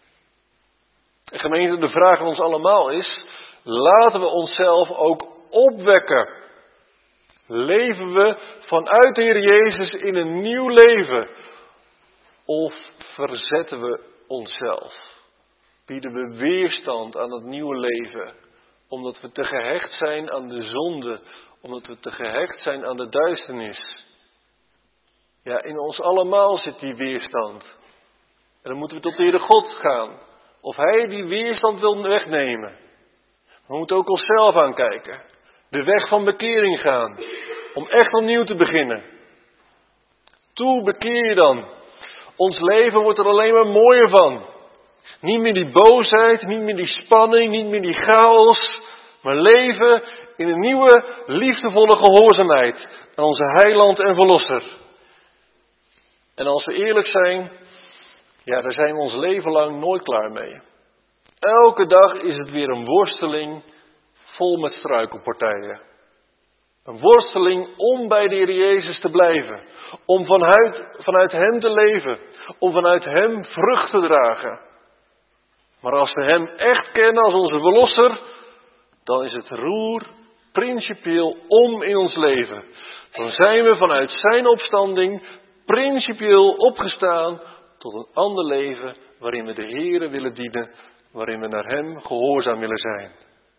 En gemeente, de vraag aan ons allemaal is, laten we onszelf ook opwekken. Leven we vanuit de Heer Jezus in een nieuw leven? Of verzetten we onszelf? Bieden we weerstand aan het nieuwe leven? Omdat we te gehecht zijn aan de zonde. Omdat we te gehecht zijn aan de duisternis. Ja, in ons allemaal zit die weerstand. En dan moeten we tot de Heere God gaan. Of Hij die weerstand wil wegnemen. We moeten ook onszelf aankijken. De weg van bekering gaan. Om echt opnieuw te beginnen. Toe bekeer je dan. Ons leven wordt er alleen maar mooier van. Niet meer die boosheid, niet meer die spanning, niet meer die chaos. Maar leven in een nieuwe, liefdevolle gehoorzaamheid aan onze heiland en verlosser. En als we eerlijk zijn, ja, daar zijn we ons leven lang nooit klaar mee. Elke dag is het weer een worsteling vol met struikelpartijen. Een worsteling om bij de Heer Jezus te blijven. Om vanuit, vanuit Hem te leven. Om vanuit Hem vrucht te dragen. Maar als we Hem echt kennen als onze verlosser, dan is het roer principieel om in ons leven. Dan zijn we vanuit zijn opstanding principieel opgestaan tot een ander leven waarin we de Heere willen dienen, waarin we naar Hem gehoorzaam willen zijn.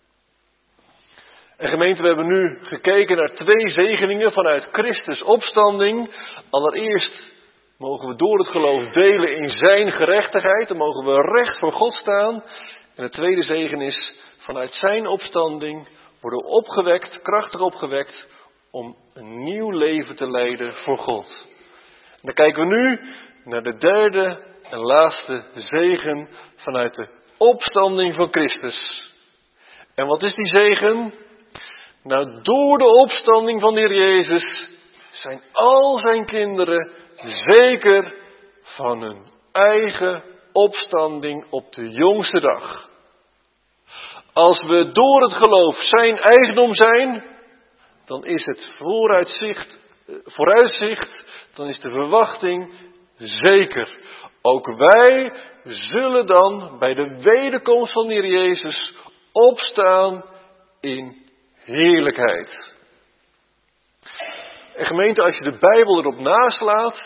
En gemeente, we hebben nu gekeken naar twee zegeningen vanuit Christus opstanding. Allereerst mogen we door het geloof delen in zijn gerechtigheid, dan mogen we recht voor God staan. En de tweede zegen is, vanuit zijn opstanding worden we opgewekt, krachtig opgewekt, om een nieuw leven te leiden voor God. En dan kijken we nu naar de derde en laatste zegen vanuit de opstanding van Christus. En wat is die zegen? Nou, door de opstanding van de Heer Jezus zijn al zijn kinderen zeker van hun eigen opstanding op de jongste dag. Als we door het geloof zijn eigendom zijn, dan is het vooruitzicht, vooruitzicht, dan is de verwachting zeker. Ook wij zullen dan bij de wederkomst van de Heer Jezus opstaan in heerlijkheid. En gemeente, als je de Bijbel erop naslaat,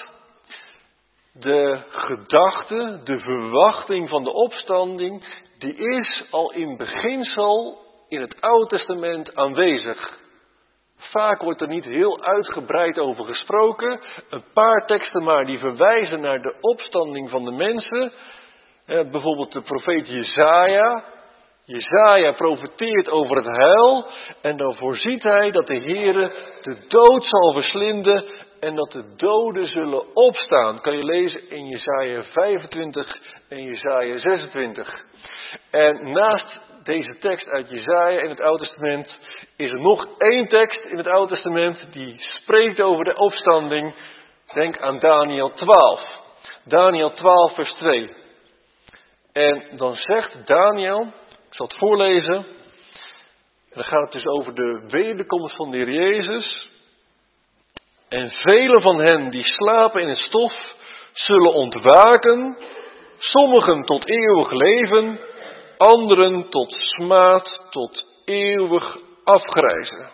de gedachte, de verwachting van de opstanding, die is al in beginsel in het Oude Testament aanwezig. Vaak wordt er niet heel uitgebreid over gesproken. Een paar teksten maar die verwijzen naar de opstanding van de mensen. Eh, bijvoorbeeld de profeet Jesaja. Jesaja profeteert over het heil. En dan voorziet hij dat de Heere de dood zal verslinden. En dat de doden zullen opstaan. Kan je lezen in Jesaja vijfentwintig en Jesaja zesentwintig. En naast deze tekst uit Jesaja in het Oude Testament is er nog één tekst in het Oude Testament die spreekt over de opstanding. Denk aan Daniel twaalf. Daniel twaalf vers twee. En dan zegt Daniel, ik zal het voorlezen. En dan gaat het dus over de wederkomst van de Heer Jezus. En velen van hen die slapen in het stof zullen ontwaken. Sommigen tot eeuwig leven. Anderen tot smaad, tot eeuwig afgrijzen.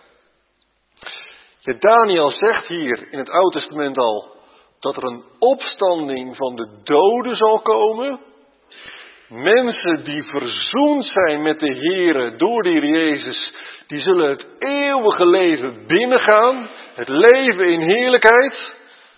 Ja, Daniel zegt hier in het Oude Testament al dat er een opstanding van de doden zal komen. Mensen die verzoend zijn met de Heere door de Heer Jezus, die zullen het eeuwige leven binnengaan. Het leven in heerlijkheid.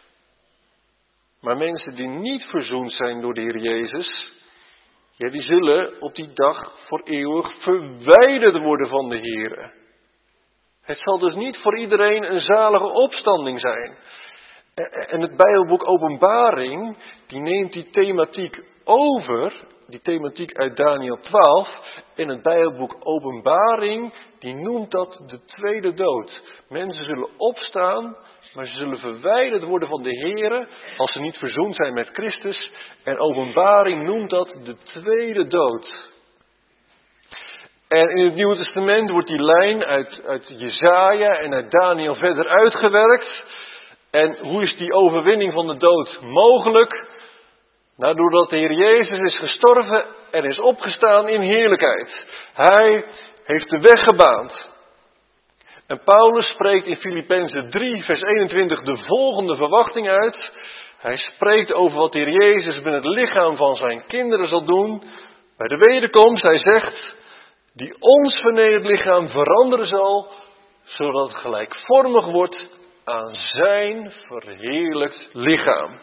Maar mensen die niet verzoend zijn door de Heer Jezus, ja, die zullen op die dag voor eeuwig verwijderd worden van de Heere. Het zal dus niet voor iedereen een zalige opstanding zijn. En het Bijbelboek Openbaring, die neemt die thematiek over, die thematiek uit Daniel twaalf. En het Bijbelboek Openbaring, die noemt dat de tweede dood. Mensen zullen opstaan, maar ze zullen verwijderd worden van de Heere als ze niet verzoend zijn met Christus. En Openbaring noemt dat de tweede dood. En in het Nieuwe Testament wordt die lijn uit, uit Jesaja en uit Daniel verder uitgewerkt. En hoe is die overwinning van de dood mogelijk? Nou, doordat de Heer Jezus is gestorven en is opgestaan in heerlijkheid. Hij heeft de weg gebaand. En Paulus spreekt in Filippenzen drie vers eenentwintig de volgende verwachting uit. Hij spreekt over wat de Heer Jezus met het lichaam van zijn kinderen zal doen. Bij de wederkomst, hij zegt, die ons vernederd lichaam veranderen zal, zodat het gelijkvormig wordt aan zijn verheerlijkt lichaam.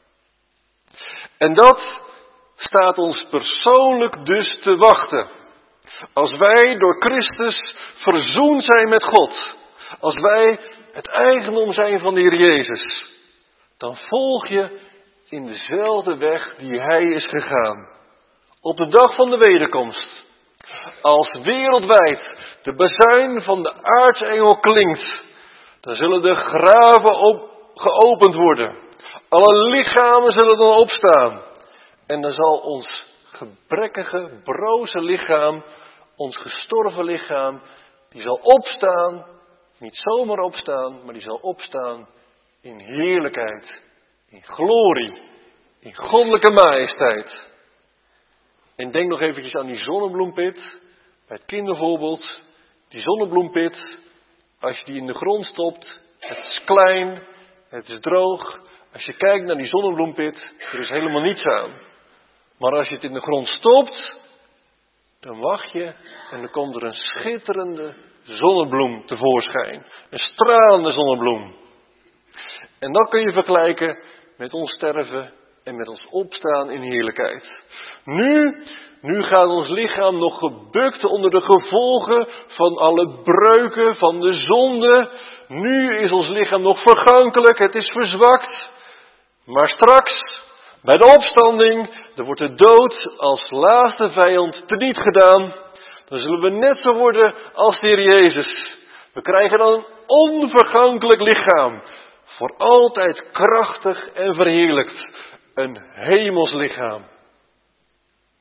En dat staat ons persoonlijk dus te wachten. Als wij door Christus verzoend zijn met God, als wij het eigendom zijn van de Heer Jezus, dan volg je in dezelfde weg die Hij is gegaan. Op de dag van de wederkomst, als wereldwijd de bazuin van de aartsengel klinkt, dan zullen de graven op, geopend worden. Alle lichamen zullen dan opstaan. En dan zal ons gebrekkige, broze lichaam, ons gestorven lichaam, die zal opstaan, niet zomaar opstaan, maar die zal opstaan in heerlijkheid, in glorie, in goddelijke majesteit. En denk nog eventjes aan die zonnebloempit, bij het kindervoorbeeld. Die zonnebloempit, als je die in de grond stopt, het is klein, het is droog. Als je kijkt naar die zonnebloempit, er is helemaal niets aan. Maar als je het in de grond stopt, dan wacht je en dan komt er een schitterende zonnebloem tevoorschijn. Een stralende zonnebloem. En dat kun je vergelijken met ons sterven en met ons opstaan in heerlijkheid. Nu, nu gaat ons lichaam nog gebukt onder de gevolgen van alle breuken, van de zonde. Nu is ons lichaam nog vergankelijk, het is verzwakt. Maar straks, bij de opstanding, dan wordt de dood als laatste vijand teniet gedaan. Dan zullen we net zo worden als de Heer Jezus. We krijgen dan een onvergankelijk lichaam. Voor altijd krachtig en verheerlijkt. Een hemels lichaam.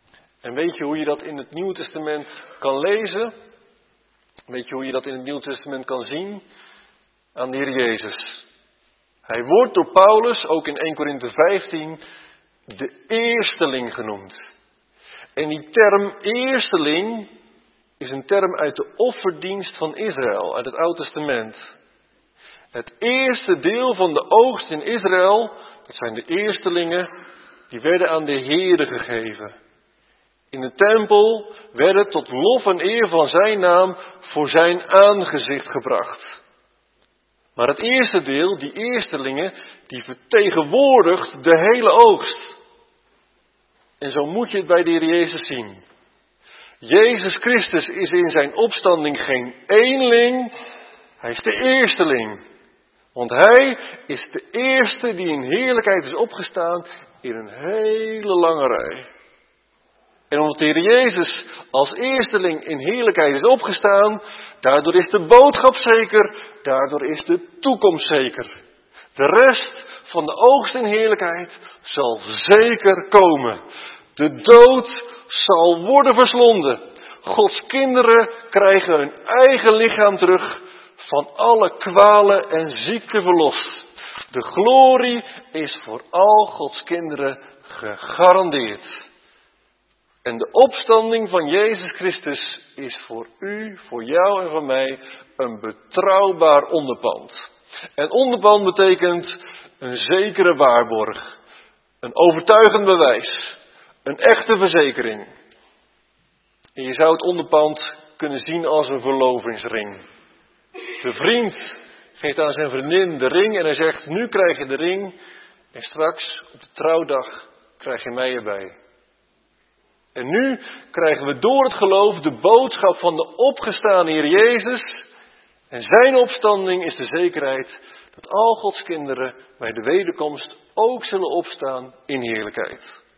En weet je hoe je dat in het Nieuwe Testament kan lezen? Weet je hoe je dat in het Nieuwe Testament kan zien? Aan de Heer Jezus. Hij wordt door Paulus, ook in Eerste Korinthe vijftien, de eersteling genoemd. En die term eersteling is een term uit de offerdienst van Israël, uit het Oude Testament. Het eerste deel van de oogst in Israël, dat zijn de eerstelingen, die werden aan de Heere gegeven. In de tempel werden tot lof en eer van zijn naam voor zijn aangezicht gebracht. Maar het eerste deel, die eerstelingen, die vertegenwoordigt de hele oogst. En zo moet je het bij de Heer Jezus zien. Jezus Christus is in zijn opstanding geen eenling, hij is de eersteling. Want hij is de eerste die in heerlijkheid is opgestaan in een hele lange rij. En omdat de Heer Jezus als eersteling in heerlijkheid is opgestaan, daardoor is de boodschap zeker, daardoor is de toekomst zeker. De rest van de oogst in heerlijkheid zal zeker komen. De dood zal worden verslonden. Gods kinderen krijgen hun eigen lichaam terug, van alle kwalen en ziekten verlost. De glorie is voor al Gods kinderen gegarandeerd. En de opstanding van Jezus Christus is voor u, voor jou en voor mij een betrouwbaar onderpand. En onderpand betekent een zekere waarborg, een overtuigend bewijs, een echte verzekering. En je zou het onderpand kunnen zien als een verlovingsring. De vriend geeft aan zijn vriendin de ring en hij zegt, nu krijg je de ring en straks op de trouwdag krijg je mij erbij. En nu krijgen we door het geloof de boodschap van de opgestane Heer Jezus. En zijn opstanding is de zekerheid dat al Gods kinderen bij de wederkomst ook zullen opstaan in heerlijkheid.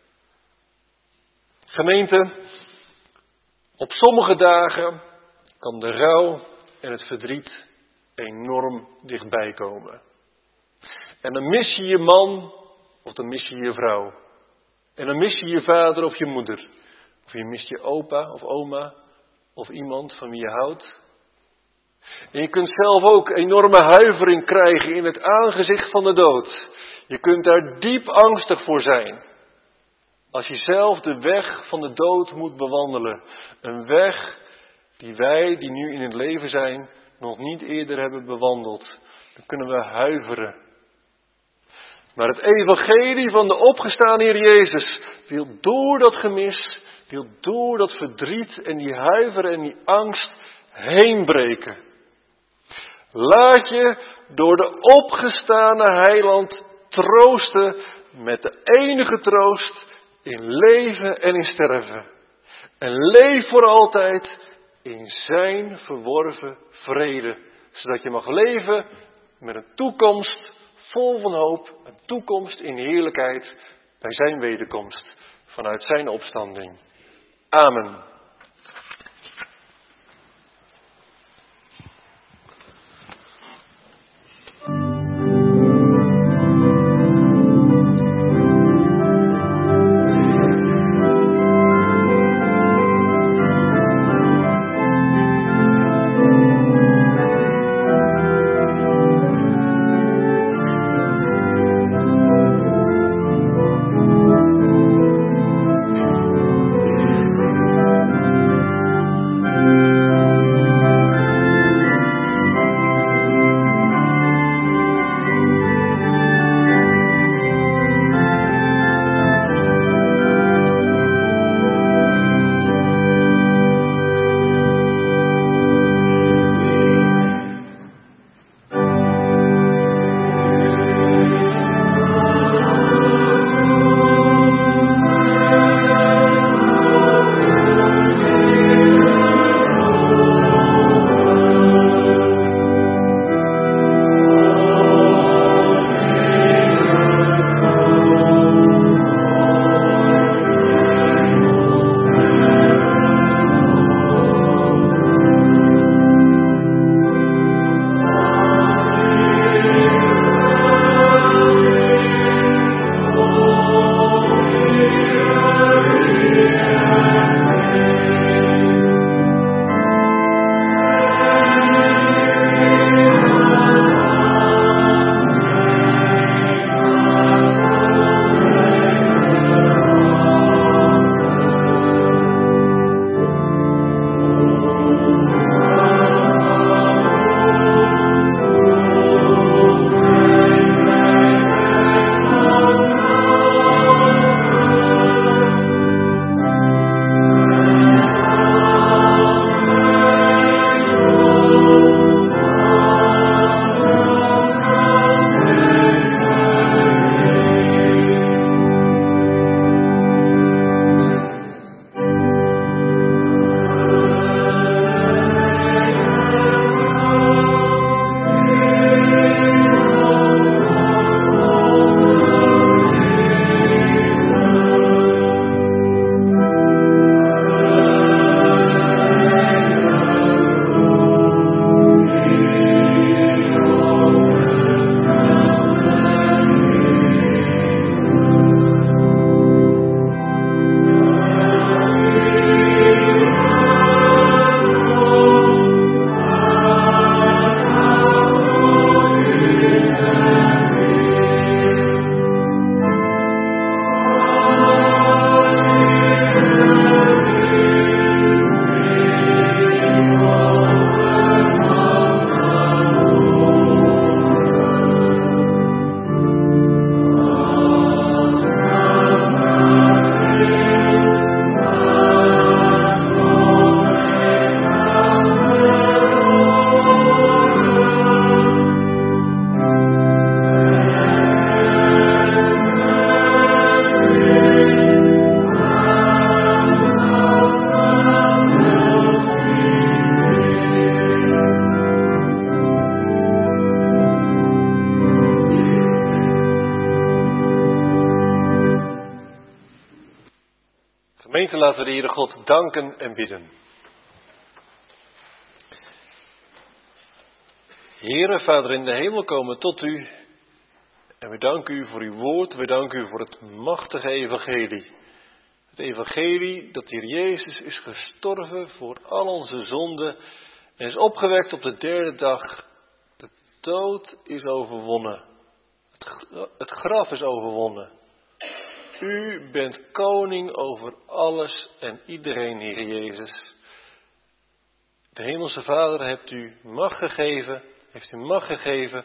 Gemeente, op sommige dagen kan de rouw en het verdriet enorm dichtbij komen. En dan mis je je man of dan mis je je vrouw. En dan mis je je vader of je moeder. Of je mist je opa of oma of iemand van wie je houdt. En je kunt zelf ook enorme huivering krijgen in het aangezicht van de dood. Je kunt daar diep angstig voor zijn. Als je zelf de weg van de dood moet bewandelen. Een weg die wij, die nu in het leven zijn, nog niet eerder hebben bewandeld. Dan kunnen we huiveren. Maar het evangelie van de opgestane Heer Jezus wil door dat gemis, wil door dat verdriet en die huiveren en die angst heen breken. Laat je door de opgestane heiland troosten met de enige troost in leven en in sterven. En leef voor altijd in zijn verworven vrede. Zodat je mag leven met een toekomst vol van hoop. Een toekomst in heerlijkheid bij zijn wederkomst. Vanuit zijn opstanding. Amen. gemeente laten we de Heere God danken en bidden. Heere, Vader in de hemel, komen tot u. En we danken u voor uw woord. We danken u voor het machtige evangelie. Het evangelie dat hier Jezus is gestorven voor al onze zonden. En is opgewekt op de derde dag. De dood is overwonnen. Het, het graf is overwonnen. U bent koning over alles en iedereen, Heer Jezus. De Hemelse Vader hebt u macht gegeven, heeft u macht gegeven,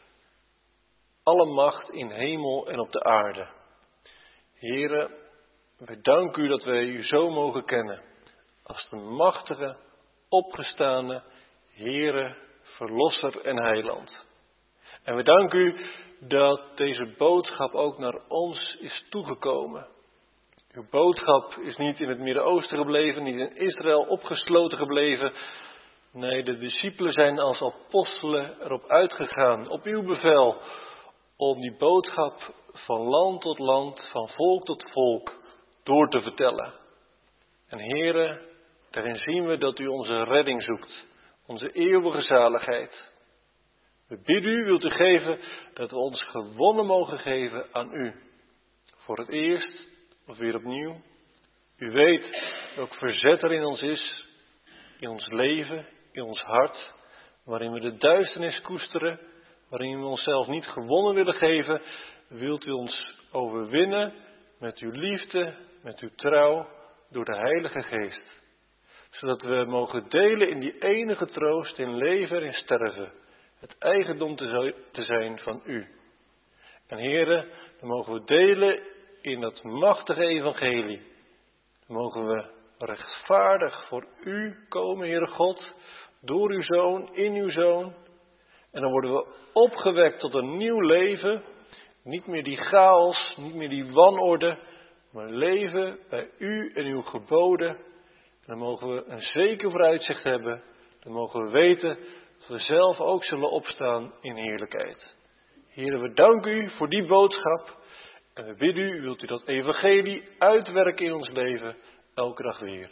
alle macht in hemel en op de aarde. Heere, wij danken u dat wij u zo mogen kennen, als de machtige, opgestane Heere, Verlosser en Heiland. En we danken u dat deze boodschap ook naar ons is toegekomen. Uw boodschap is niet in het Midden-Oosten gebleven, niet in Israël opgesloten gebleven. Nee, de discipelen zijn als apostelen erop uitgegaan, op uw bevel, om die boodschap van land tot land, van volk tot volk, door te vertellen. En Heere, daarin zien we dat u onze redding zoekt, onze eeuwige zaligheid. We bidden u, wilt u geven, dat we ons gewonnen mogen geven aan u. Voor het eerst, of weer opnieuw. U weet welk verzet er in ons is, in ons leven, in ons hart, waarin we de duisternis koesteren, waarin we onszelf niet gewonnen willen geven, wilt u ons overwinnen met uw liefde, met uw trouw, door de Heilige Geest. Zodat we mogen delen in die enige troost in leven en in sterven. Het eigendom te zijn van u. En Heere, dan mogen we delen in dat machtige evangelie. Dan mogen we rechtvaardig voor u komen, Heere God, door uw Zoon, in uw Zoon. En dan worden we opgewekt tot een nieuw leven. Niet meer die chaos, niet meer die wanorde, maar leven bij u en uw geboden. En dan mogen we een zeker vooruitzicht hebben. Dan mogen we weten dat we zelf ook zullen opstaan in heerlijkheid. Heere, we danken u voor die boodschap. En we bidden u, wilt u dat evangelie uitwerken in ons leven, elke dag weer.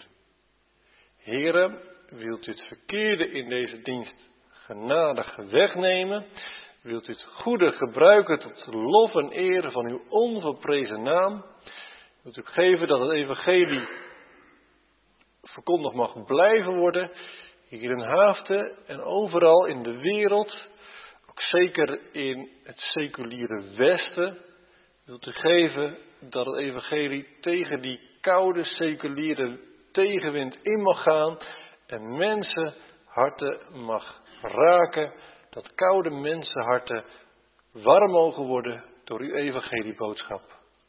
Heere, wilt u het verkeerde in deze dienst genadig wegnemen? Wilt u het goede gebruiken tot lof en eer van uw onverprezen naam? Wilt u geven dat het evangelie verkondigd mag blijven worden, hier in Haaften en overal in de wereld, ook zeker in het seculiere Westen, wilt u geven dat het evangelie tegen die koude seculiere tegenwind in mag gaan en mensenharten mag raken, dat koude mensenharten warm mogen worden door uw evangelieboodschap.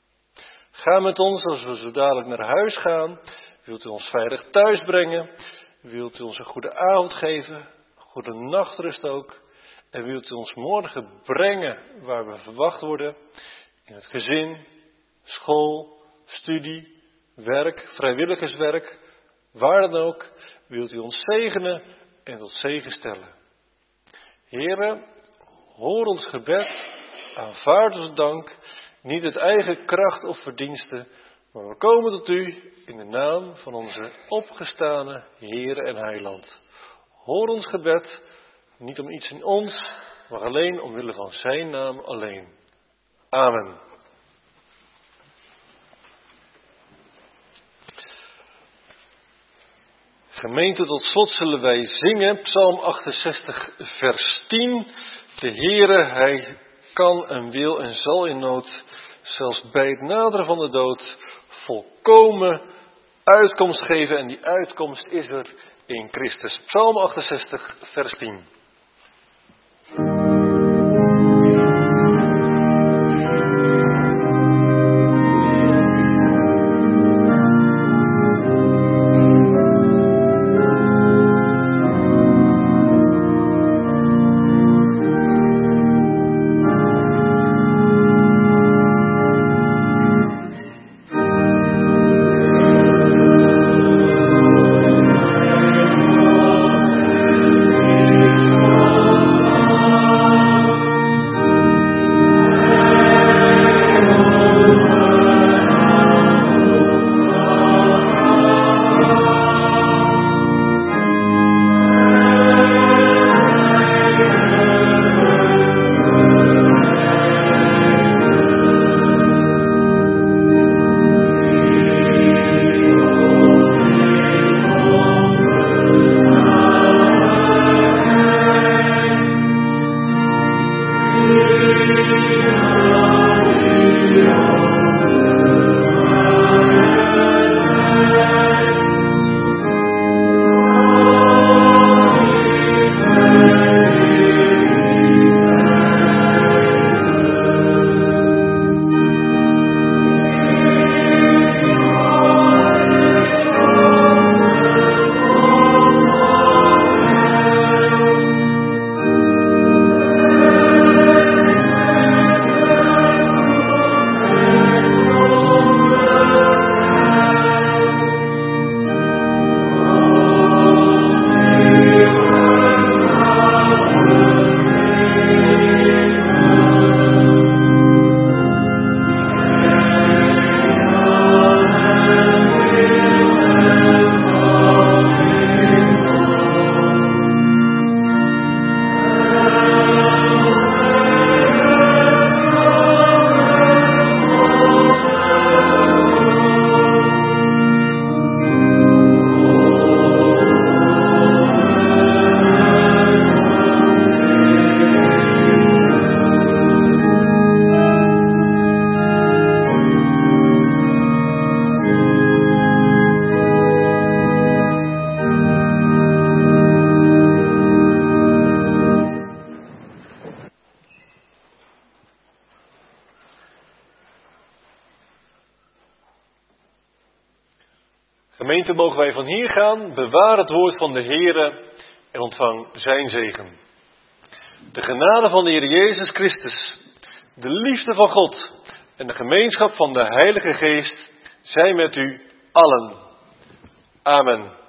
Ga met ons als we zo dadelijk naar huis gaan, wilt u ons veilig thuis brengen. Wilt u ons een goede avond geven, een goede nachtrust ook. En wilt u ons morgen brengen waar we verwacht worden. In het gezin, school, studie, werk, vrijwilligerswerk. Waar dan ook, wilt u ons zegenen en tot zegen stellen. Heere, hoor ons gebed, aanvaard ons dank. Niet uit eigen kracht of verdienste, maar we komen tot u in de naam van onze opgestane Heere en Heiland. Hoor ons gebed, niet om iets in ons, maar alleen omwille van zijn naam alleen. Amen. Gemeente, tot slot zullen wij zingen, Psalm achtenzestig, vers tien. De Heere, hij kan en wil en zal in nood, zelfs bij het naderen van de dood, volkomen uitkomst geven. En die uitkomst is er in Christus. Psalm achtenzestig, vers tien. Amen. Gemeente, mogen wij van hier gaan, bewaar het woord van de Heere en ontvang zijn zegen. De genade van de Heer Jezus Christus, de liefde van God en de gemeenschap van de Heilige Geest zijn met u allen. Amen.